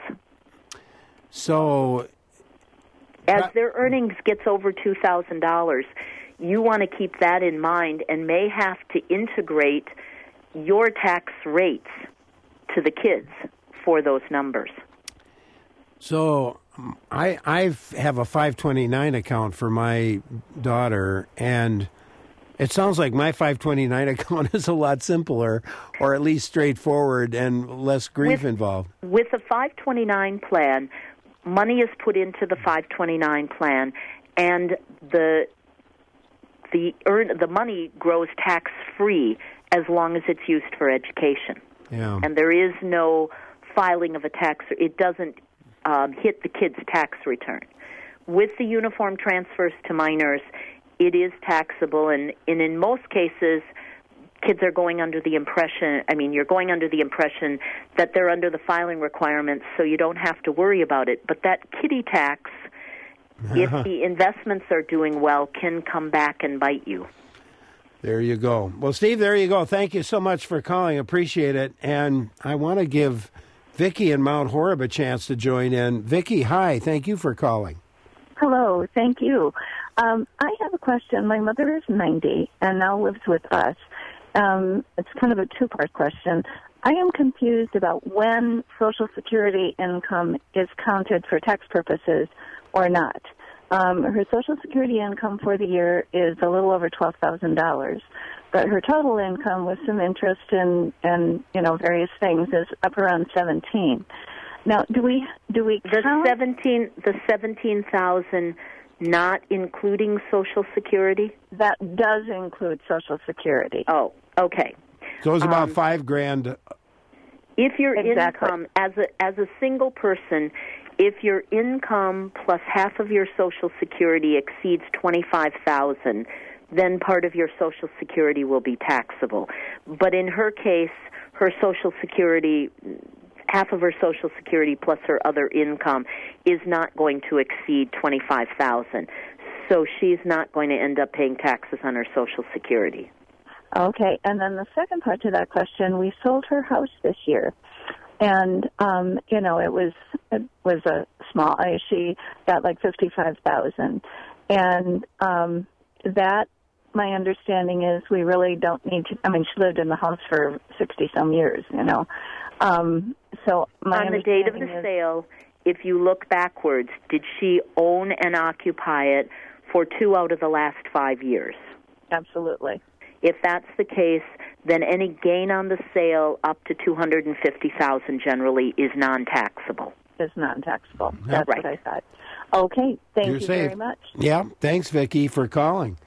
So, as their earnings gets over two thousand dollars, you want to keep that in mind and may have to integrate your tax rates to the kids for those numbers. So I I have a five twenty-nine account for my daughter, and it sounds like my five twenty-nine account is a lot simpler, or at least straightforward and less grief With- involved. With the five twenty-nine plan, money is put into the five twenty-nine plan, and the the earn the money grows tax free as long as it's used for education. Yeah. And there is no filing of a tax. It doesn't um, hit the kid's tax return. With the uniform transfers to minors, it is taxable, and, and in most cases, kids are going under the impression, I mean, you're going under the impression that they're under the filing requirements, so you don't have to worry about it. But that kiddie tax, if the investments are doing well, can come back and bite you. There you go. Well, Steve, there you go. Thank you so much for calling. Appreciate it. And I want to give Vicki in Mount Horeb a chance to join in. Vicki, hi. Thank you for calling. Hello, thank you. Um, I have a question. My mother is ninety and now lives with us. Um, it's kind of a two-part question. I am confused about when Social Security income is counted for tax purposes or not. Um, her Social Security income for the year is a little over twelve thousand dollars, but her total income with some interest in, and you know various things is up around seventeen. Now, do we do we the count seventeen the seventeen thousand not including Social Security? That does include Social Security. Oh, okay. So it's about Um, five grand. If your Exactly. income as a as a single person, if your income plus half of your Social Security exceeds twenty-five thousand, then part of your Social Security will be taxable. But in her case, her Social Security, half of her Social Security plus her other income is not going to exceed twenty-five thousand. So she's not going to end up paying taxes on her Social Security. Okay, and then the second part to that question, we sold her house this year, and um, you know it was it was a small. I, she got like fifty-five thousand, and um, that my understanding is we really don't need to. I mean, she lived in the house for sixty some years, you know. Um, so my On the date of the understanding is- sale, if you look backwards, did she own and occupy it for two out of the last five years? Absolutely. If that's the case, then any gain on the sale up to two hundred fifty thousand dollars generally is non-taxable. Is non-taxable. Yep. That's Right. what I thought. Okay, thank You're you safe. very much. Yeah, thanks, Vicki, for calling.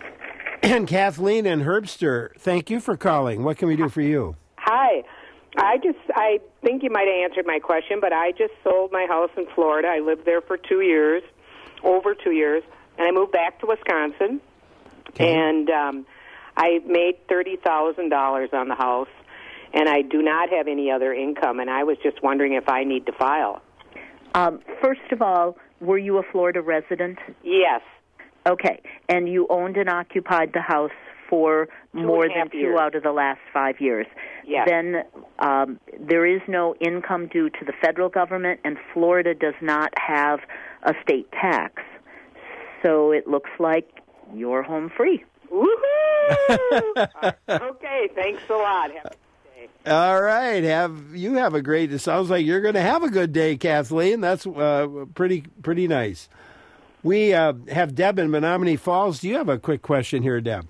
And Kathleen in Herbster, thank you for calling. What can we do for you? Hi. I just, I think you might have answered my question, but I just sold my house in Florida. I lived there for two years, over two years, and I moved back to Wisconsin. Okay. And um, I made thirty thousand dollars on the house, and I do not have any other income, and I was just wondering if I need to file. Um, first of all, were you a Florida resident? Yes. Okay, and you owned and occupied the house for Two more and a half than two years. out of the last five years. Yes. Then um, there is no income due to the federal government, and Florida does not have a state tax. So it looks like you're home free. Woohoo! Okay, thanks a lot. Have a good day. All right, have you have a great. It sounds like you're going to have a good day, Kathleen. That's uh, pretty pretty nice. We uh, have Deb in Menominee Falls. Do you have a quick question here, Deb?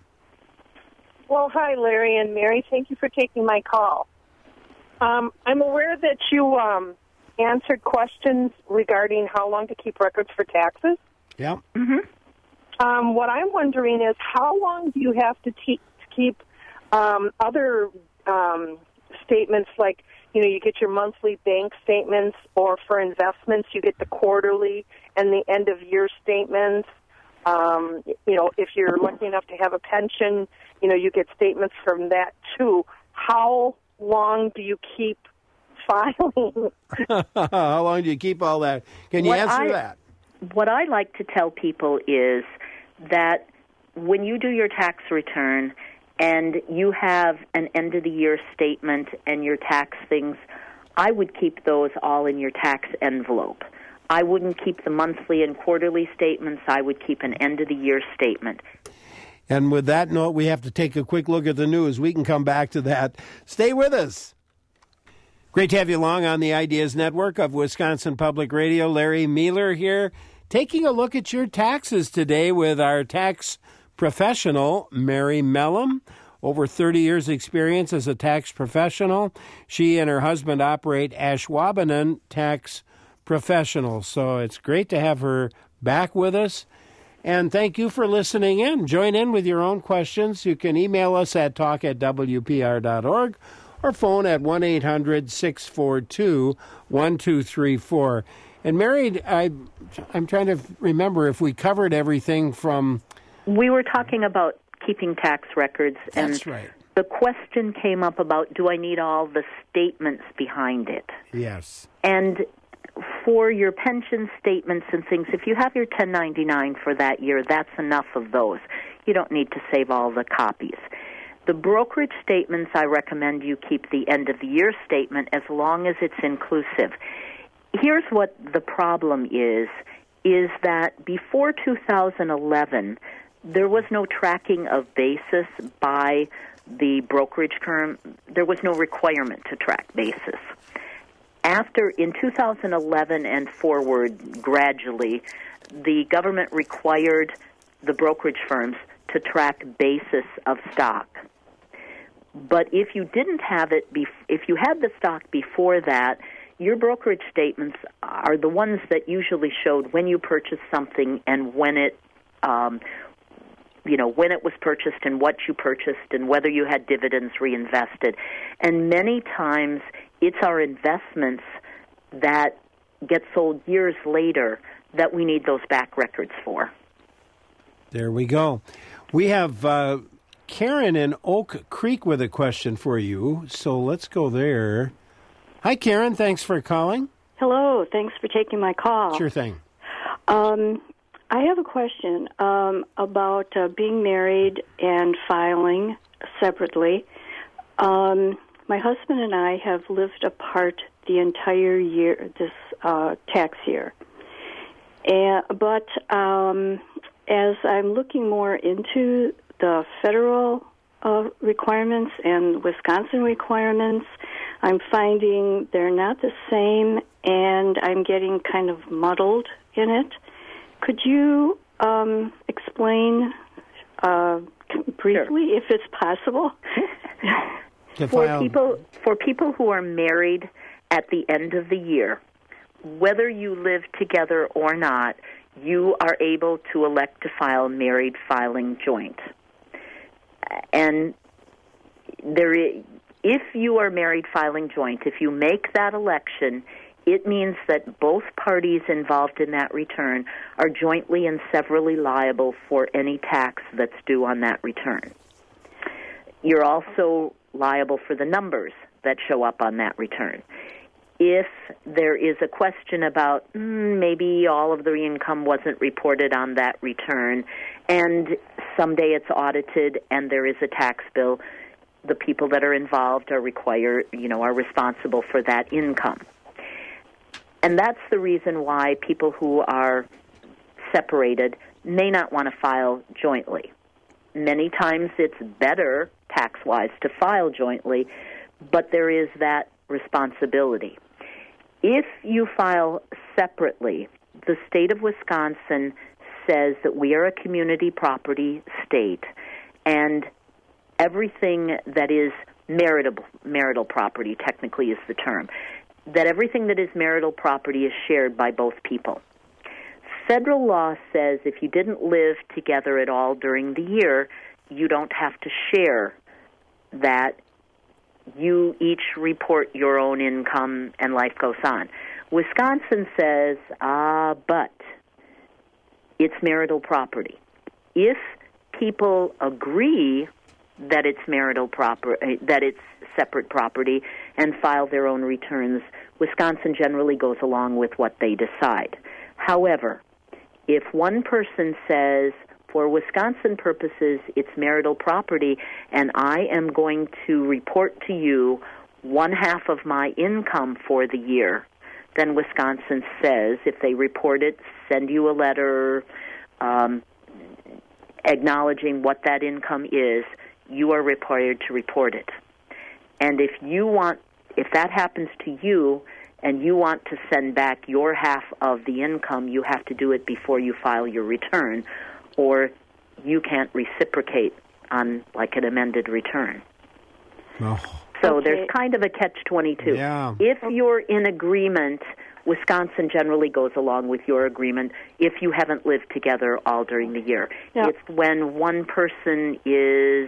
Well, hi, Larry and Mary. Thank you for taking my call. Um, I'm aware that you um, answered questions regarding how long to keep records for taxes. Yeah. Mm-hmm. Um, what I'm wondering is how long do you have to, te- to keep um, other um, statements, like, you know, you get your monthly bank statements, or for investments you get the quarterly and the end-of-year statements. Um, you know, if you're lucky enough to have a pension, you know, you get statements from that too. How long do you keep filing? How long do you keep all that? Can you What answer I- that? What I like to tell people is that when you do your tax return and you have an end-of-the-year statement and your tax things, I would keep those all in your tax envelope. I wouldn't keep the monthly and quarterly statements. I would keep an end-of-the-year statement. And with that note, we have to take a quick look at the news. We can come back to that. Stay with us. Great to have you along on the Ideas Network of Wisconsin Public Radio. Larry Mealer here, taking a look at your taxes today with our tax professional, Mary Mellum. Over thirty years experience as a tax professional. She and her husband operate Ashwaubenon Tax Professionals. So it's great to have her back with us. And thank you for listening in. Join in with your own questions. You can email us at talk at w p r dot org or phone at one eight hundred six four two one two three four. And Mary, I, I'm trying to remember if we covered everything from... We were talking about keeping tax records. That's and right. The question came up about, do I need all the statements behind it? Yes. And for your pension statements and things, if you have your ten ninety-nine for that year, that's enough of those. You don't need to save all the copies. The brokerage statements, I recommend you keep the end-of-the-year statement as long as it's inclusive. Here's what the problem is, is that before two thousand eleven, there was no tracking of basis by the brokerage firm. There was no requirement to track basis. After, in two thousand eleven and forward, gradually, the government required the brokerage firms to track basis of stock. But if you didn't have it, bef- if you had the stock before that, your brokerage statements are the ones that usually showed when you purchased something and when it, um, you know, when it was purchased and what you purchased and whether you had dividends reinvested. And many times it's our investments that get sold years later that we need those back records for. There we go. We have uh, Karen in Oak Creek with a question for you, so let's go there. Hi, Karen. Thanks for calling. Hello. Thanks for taking my call. Sure thing. Um, I have a question um, about uh, being married and filing separately. Um, my husband and I have lived apart the entire year, this uh, tax year. And, but um, as I'm looking more into the federal uh, requirements and Wisconsin requirements, I'm finding they're not the same, and I'm getting kind of muddled in it. Could you um, explain uh, briefly, if it's possible? For people, for people who are married at the end of the year, whether you live together or not, you are able to elect to file married filing joint. And there is, if you are married filing joint, if you make that election, it means that both parties involved in that return are jointly and severally liable for any tax that's due on that return. You're also liable for the numbers that show up on that return. If there is a question about mm, maybe all of the income wasn't reported on that return, and someday it's audited and there is a tax bill, the people that are involved are required, you know, are responsible for that income. And that's the reason why people who are separated may not want to file jointly. Many times it's better, tax-wise, to file jointly, but there is that responsibility. If you file separately, the state of Wisconsin says that we are a community property state, and everything that is marital, marital property, technically is the term, that everything that is marital property is shared by both people. Federal law says if you didn't live together at all during the year, you don't have to share that. You each report your own income and life goes on. Wisconsin says, ah, but it's marital property. If people agree that it's marital property, that it's separate property, and file their own returns, Wisconsin generally goes along with what they decide. However, if one person says, for Wisconsin purposes, it's marital property, and I am going to report to you one half of my income for the year, then Wisconsin says, if they report it, send you a letter um, acknowledging what that income is, you are required to report it. And if you want, if that happens to you, and you want to send back your half of the income, you have to do it before you file your return, or you can't reciprocate on like an amended return. Oh. So Okay. there's kind of a catch twenty-two. Yeah. If you're in agreement, Wisconsin generally goes along with your agreement if you haven't lived together all during the year. Yeah. It's when one person is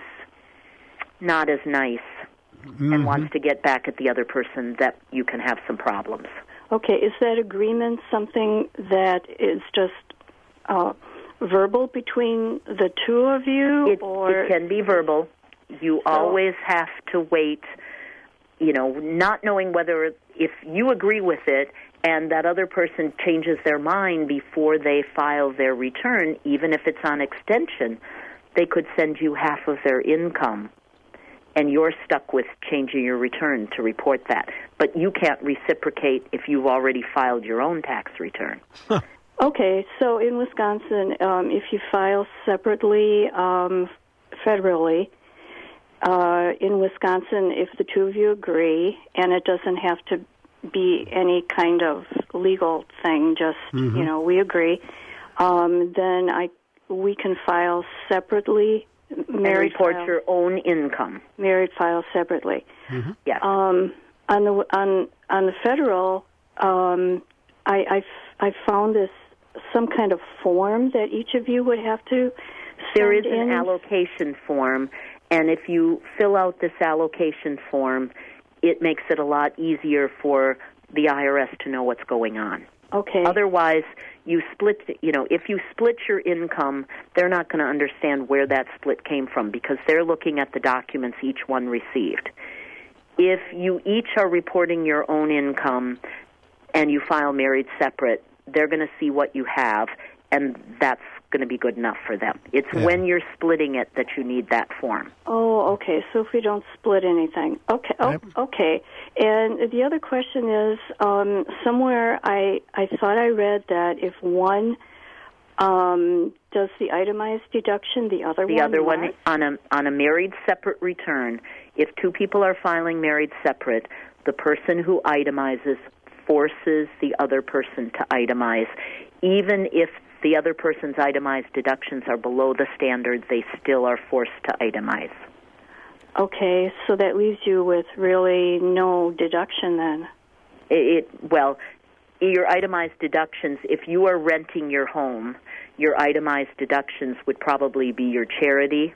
not as nice Mm-hmm. and wants to get back at the other person that you can have some problems. Okay, is that agreement something that is just uh, verbal between the two of you? It, or it can be verbal. You So- always have to wait, you know, not knowing whether, if you agree with it and that other person changes their mind before they file their return, even if it's on extension, they could send you half of their income, and you're stuck with changing your return to report that. But you can't reciprocate if you've already filed your own tax return. Okay, so in Wisconsin, um, if you file separately um, federally, uh, in Wisconsin, if the two of you agree, and it doesn't have to be any kind of legal thing, just, Mm-hmm. you know, we agree, um, then I we can file separately. And Married report file, your own income. married file separately. Mm-hmm. Yes. Um, on the on on the federal, um, I, I f- I found this some kind of form that each of you would have to There is send an in. allocation form, and if you fill out this allocation form, it makes it a lot easier for the I R S to know what's going on. Okay. Otherwise, you split, you know, if you split your income, they're not going to understand where that split came from because they're looking at the documents each one received. If you each are reporting your own income and you file married separate, they're going to see what you have, and that's going to be good enough for them. It's Yeah. when you're splitting it that you need that form. Oh, okay. So if we don't split anything, okay, oh, Yep. okay. And the other question is, um, somewhere I I thought I read that if one um, does the itemized deduction, the other The one other one must? on a on a married separate return, if two people are filing married separate, the person who itemizes forces the other person to itemize, even if the other person's itemized deductions are below the standard, they still are forced to itemize. Okay, so that leaves you with really no deduction then. It, it well, your itemized deductions, if you are renting your home, your itemized deductions would probably be your charity,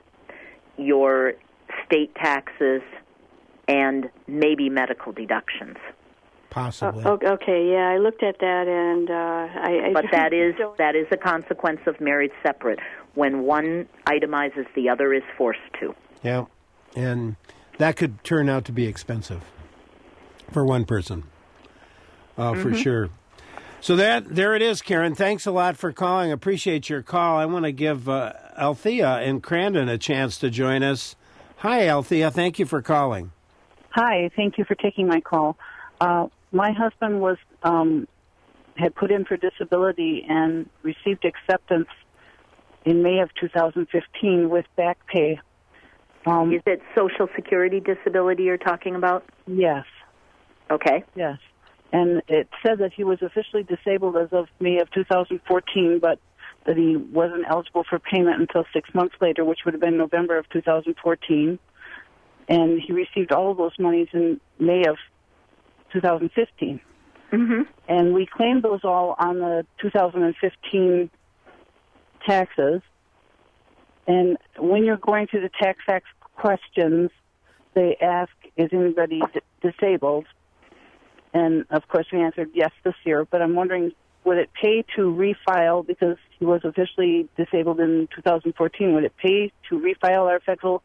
your state taxes, and maybe medical deductions. Possibly. Oh, okay, yeah, I looked at that, and uh, I, I But that is don't- that is a consequence of married separate. When one itemizes, the other is forced to. Yeah. And that could turn out to be expensive for one person. uh, for Mhm. sure. So that there it is, Karen. Thanks a lot for calling. Appreciate your call. I want to give uh, Althea in Crandon a chance to join us. Hi, Althea. Thank you for calling. Hi, thank you for taking my call. Uh, my husband was um, had put in for disability and received acceptance in May of two thousand fifteen with back pay. Um, Is it Social Security disability you're talking about? Yes. Okay. Yes. And it said that he was officially disabled as of May of two thousand fourteen, but that he wasn't eligible for payment until six months later, which would have been November of two thousand fourteen. And he received all of those monies in May of two thousand fifteen. Mm-hmm. And we claimed those all on the two thousand fifteen taxes. And when you're going through the tax act questions, they ask, is anybody d- disabled? And, of course, we answered yes this year. But I'm wondering, would it pay to refile, because he was officially disabled in two thousand fourteen, would it pay to refile our federal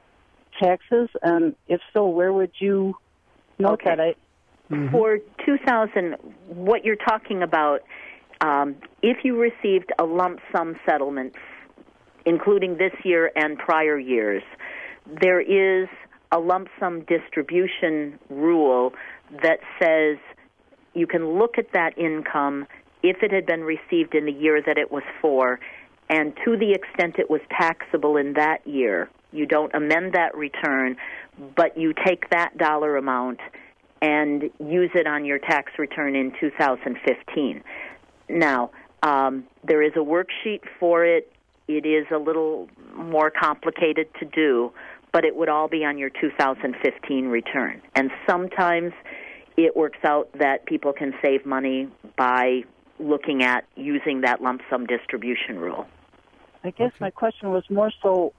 taxes? And if so, where would you note Okay. that? I, For two thousand, what you're talking about, um, if you received a lump sum settlement, including this year and prior years, there is a lump sum distribution rule that says you can look at that income if it had been received in the year that it was for, and to the extent it was taxable in that year, you don't amend that return, but you take that dollar amount and use it on your tax return in two thousand fifteen. Now, um, there is a worksheet for it. It is a little more complicated to do, but it would all be on your two thousand fifteen return. And sometimes it works out that people can save money by looking at using that lump sum distribution rule. I guess my question was more so,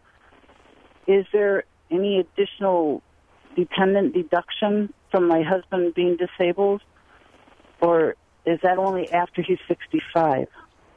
is there any additional dependent deduction from my husband being disabled, or is that only after he's sixty-five?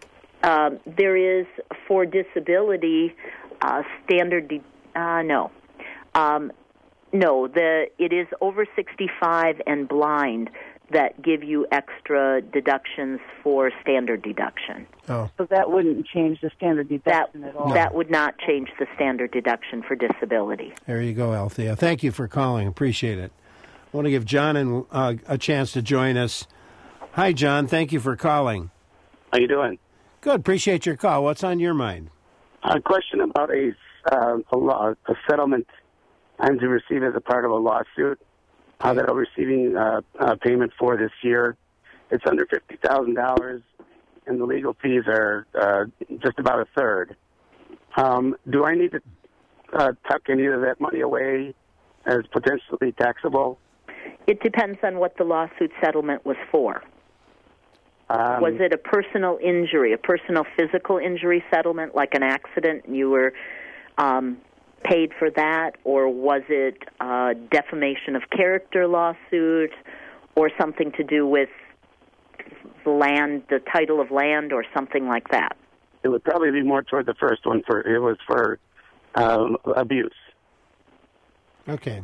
Um, there is, for disability, uh, standard, de- uh, no. Um, no, the it is over sixty-five and blind that give you extra deductions for standard deduction. Oh. So that wouldn't change the standard deduction that, at all? That would not change the standard deduction for disability. There you go, Althea. Thank you for calling. Appreciate it. I want to give John and, uh, a chance to join us. Hi, John. Thank you for calling. How you doing? Good. Appreciate your call. What's on your mind? A question about a uh, a, law, a settlement I'm to receive as a part of a lawsuit uh, that I'm receiving uh, uh, payment for this year. It's under fifty thousand dollars, and the legal fees are uh, just about a third. Um, do I need to uh, tuck any of that money away as potentially taxable? It depends on what the lawsuit settlement was for. Um, was it a personal injury, a personal physical injury settlement, like an accident, and you were um, paid for that, or was it a defamation of character lawsuit, or something to do with the land, the title of land, or something like that? It would probably be more toward the first one. For it was for um, abuse. Okay.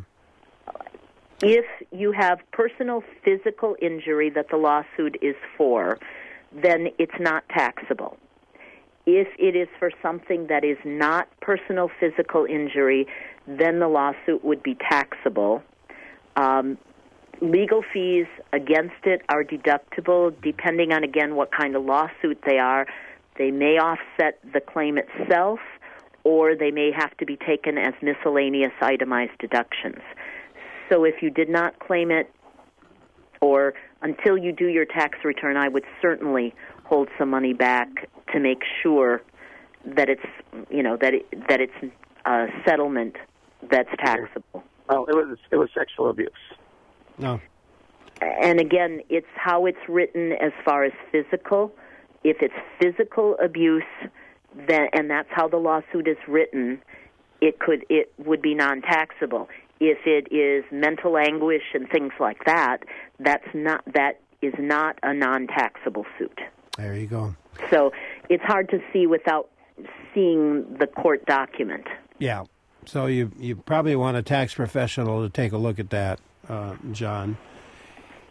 If you have personal physical injury that the lawsuit is for, then it's not taxable. If it is for something that is not personal physical injury, then the lawsuit would be taxable. Um, legal fees against it are deductible depending on, again, what kind of lawsuit they are. They may offset the claim itself, or they may have to be taken as miscellaneous itemized deductions. So if you did not claim it, or until you do your tax return, I would certainly hold some money back to make sure that it's, you know, that it, that it's a settlement that's taxable. Well, it was it was sexual abuse. No. And again, it's how it's written as far as physical. If it's physical abuse, then and that's how the lawsuit is written, it could it would be non-taxable. If it is mental anguish and things like that, that's not that is not a non-taxable suit. There you go. So it's hard to see without seeing the court document. Yeah. So you you probably want a tax professional to take a look at that, uh, John.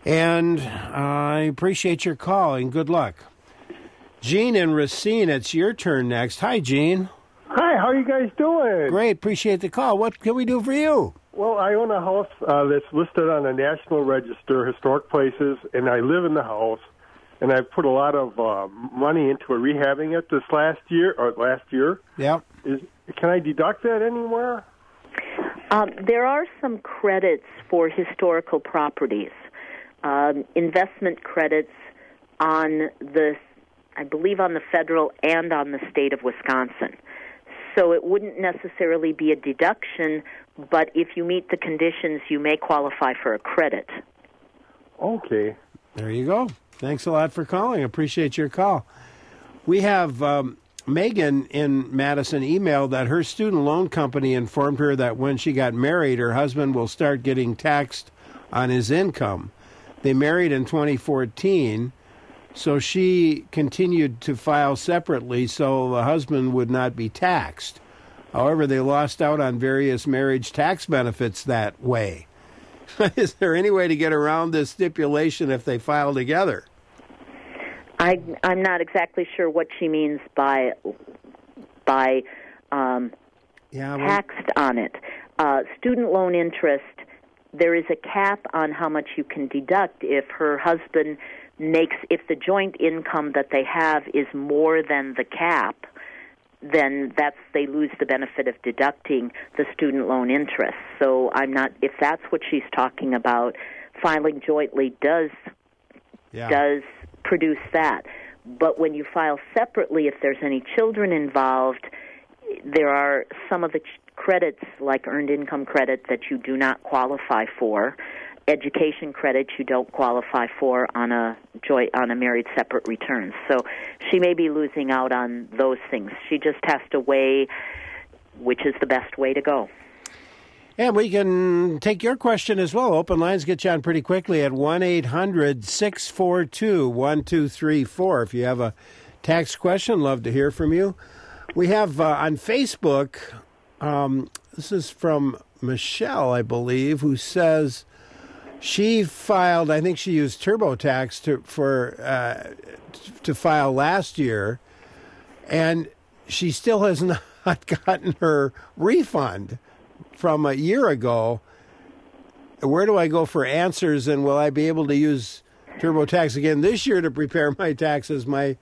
And I appreciate your call, and good luck. Gene and Racine, it's your turn next. Hi, Gene. Hi, how are you guys doing? Great, appreciate the call. What can we do for you? Well, I own a house uh, that's listed on the National Register, Historic Places, and I live in the house, and I've put a lot of uh, money into rehabbing it this last year, or last year. Yeah. Is, can I deduct that anywhere? Um, there are some credits for historical properties, um, investment credits on the, I believe on the federal and on the state of Wisconsin. So it wouldn't necessarily be a deduction, but if you meet the conditions, you may qualify for a credit. Okay. There you go. Thanks a lot for calling. Appreciate your call. We have um, Megan in Madison emailed that her student loan company informed her that when she got married, her husband will start getting taxed on his income. They married in twenty fourteen, so she continued to file separately so the husband would not be taxed. However, they lost out on various marriage tax benefits that way. Is there any way to get around this stipulation if they file together? I, I'm not exactly sure what she means by by um, yeah, well, taxed on it. Uh, student loan interest, there is a cap on how much you can deduct if her husband makes, if the joint income that they have is more than the cap, then that's, they lose the benefit of deducting the student loan interest. So I'm not, if that's what she's talking about, filing jointly does yeah. does produce that. But when you file separately, if there's any children involved, there are some of the ch- credits, like earned income credit, that you do not qualify for. Education credits you don't qualify for on a joint, on a married separate return. So she may be losing out on those things. She just has to weigh which is the best way to go. And we can take your question as well. Open lines get you on pretty quickly at one eight hundred six four two one two three four. If you have a tax question, love to hear from you. We have uh, on Facebook, um, this is from Michelle, I believe, who says she filed, I think she used TurboTax to, for, uh, to file last year, and she still has not gotten her refund from a year ago. Where do I go for answers, and will I be able to use TurboTax again this year to prepare my taxes? My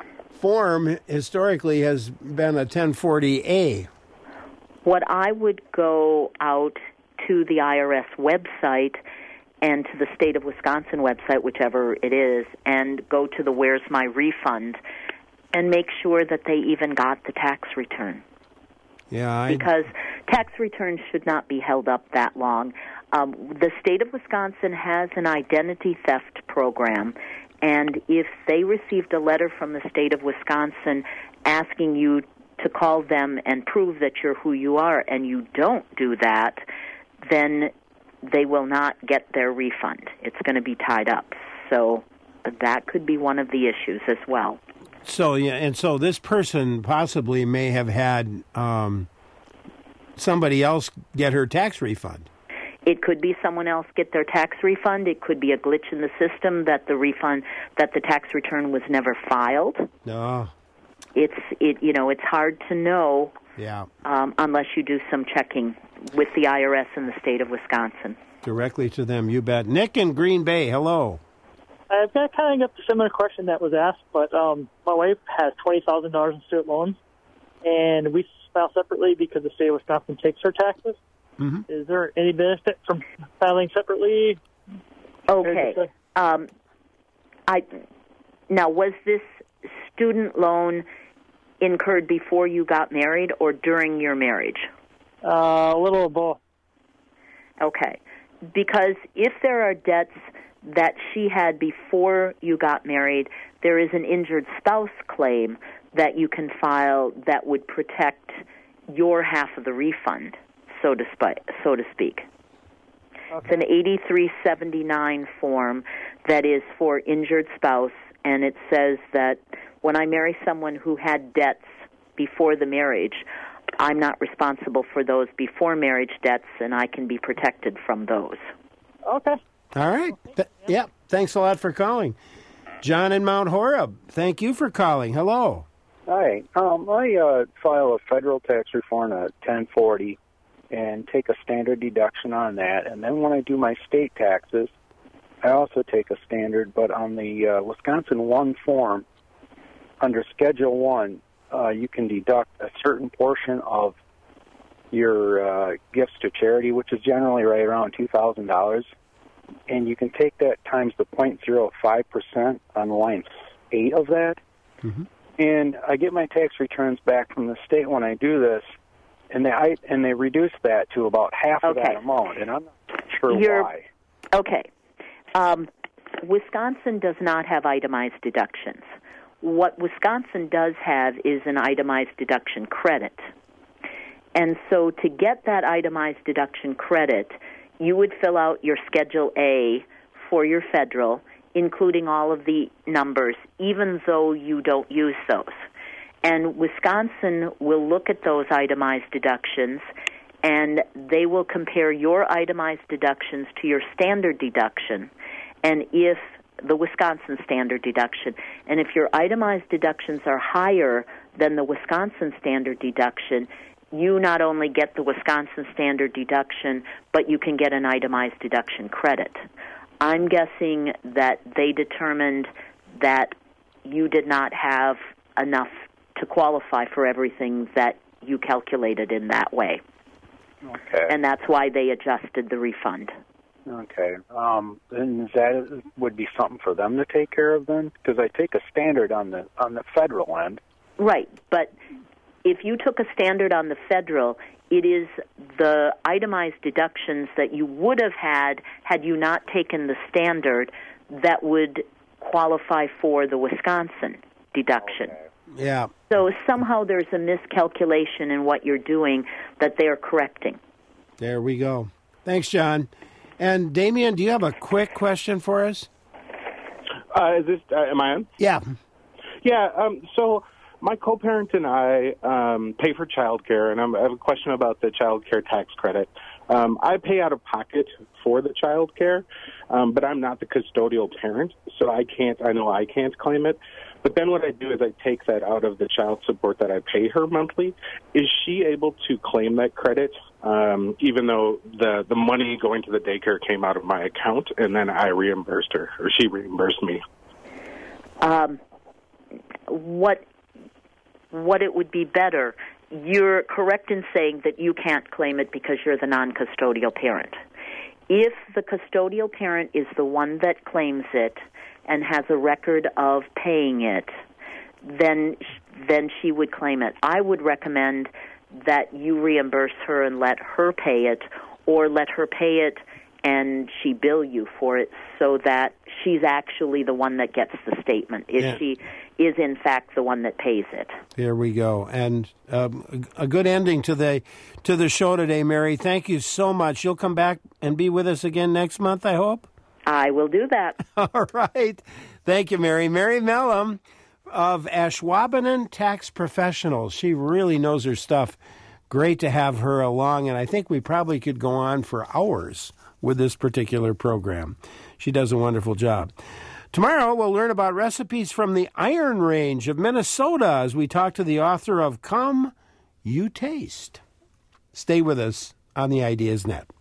form historically has been a ten forty A. What I would go out to the I R S website and to the state of Wisconsin website, whichever it is, and go to the Where's My Refund and make sure that they even got the tax return. Yeah, I... Because tax returns should not be held up that long. Um, the state of Wisconsin has an identity theft program, and if they received a letter from the state of Wisconsin asking you to call them and prove that you're who you are, and you don't do that, then they will not get their refund. It's going to be tied up. So that could be one of the issues as well. So, yeah, and so this person possibly may have had um, somebody else get her tax refund. It could be someone else get their tax refund. It could be a glitch in the system that the refund, that the tax return was never filed. No. It's it you know it's hard to know. Yeah. Um, unless you do some checking with the I R S in the state of Wisconsin. Directly to them, you bet. Nick in Green Bay, hello. I've got kind of a similar question that was asked, but um, my wife has twenty thousand dollars in student loans, and we file separately because the state of Wisconsin takes her taxes. Mm-hmm. Is there any benefit from filing separately? Okay. Um, I now, was this student loan incurred before you got married or during your marriage? Uh, a little of both. Okay. Because if there are debts that she had before you got married, there is an injured spouse claim that you can file that would protect your half of the refund, so to, sp- so to speak. Okay. It's an eighty-three seventy-nine form that is for injured spouse, and it says that when I marry someone who had debts before the marriage, I'm not responsible for those before marriage debts, and I can be protected from those. Okay. All right. Th- yeah. Thanks a lot for calling. John in Mount Horeb, thank you for calling. Hello. Hi. Um, I uh, file a federal tax return at ten forty and take a standard deduction on that. And then when I do my state taxes, I also take a standard, but on the uh, Wisconsin one form, under Schedule one, uh, you can deduct a certain portion of your uh, gifts to charity, which is generally right around two thousand dollars. And you can take that times the zero point zero five percent on line eight of that. Mm-hmm. And I get my tax returns back from the state when I do this, and they I, and they reduce that to about half of Okay. that amount, and I'm not sure You're- why. Okay. Um, Wisconsin does not have itemized deductions. What Wisconsin does have is an itemized deduction credit. And so to get that itemized deduction credit, you would fill out your Schedule A for your federal, including all of the numbers, even though you don't use those. And Wisconsin will look at those itemized deductions, and they will compare your itemized deductions to your standard deduction, and if the Wisconsin standard deduction. And if your itemized deductions are higher than the Wisconsin standard deduction, you not only get the Wisconsin standard deduction, but you can get an itemized deduction credit. I'm guessing that they determined that you did not have enough to qualify for everything that you calculated in that way. Okay. And that's why they adjusted the refund. Okay. Um, and that would be something for them to take care of then, because I take a standard on the on the federal end. Right, but if you took a standard on the federal, it is the itemized deductions that you would have had had you not taken the standard that would qualify for the Wisconsin deduction. Yeah. So somehow there's a miscalculation in what you're doing that they're correcting. There we go. Thanks, John. And Damien, do you have a quick question for us? Uh, is this? Uh, am I on? Yeah. Yeah. Um, so my co-parent and I um, pay for childcare, and I'm, I have a question about the child care tax credit. Um, I pay out of pocket for the child care, um, but I'm not the custodial parent, so I can't. I know I can't claim it. But then what I do is I take that out of the child support that I pay her monthly. Is she able to claim that credit, um, even though the, the money going to the daycare came out of my account, and then I reimbursed her, or she reimbursed me? Um, what what it would be better, you're correct in saying that you can't claim it because you're the non-custodial parent. If the custodial parent is the one that claims it and has a record of paying it, then then she would claim it. I would recommend that you reimburse her and let her pay it, or let her pay it and she bill you for it so that she's actually the one that gets the statement, if Yeah. she is in fact the one that pays it. There we go. And um, a good ending to the to the show today, Mary. Thank you so much. You'll come back and be with us again next month, I hope? I will do that. All right. Thank you, Mary. Mary Mellum of Ashwaubenon Tax Professionals. She really knows her stuff. Great to have her along, and I think we probably could go on for hours with this particular program. She does a wonderful job. Tomorrow, we'll learn about recipes from the Iron Range of Minnesota as we talk to the author of Come You Taste. Stay with us on the Ideas Net.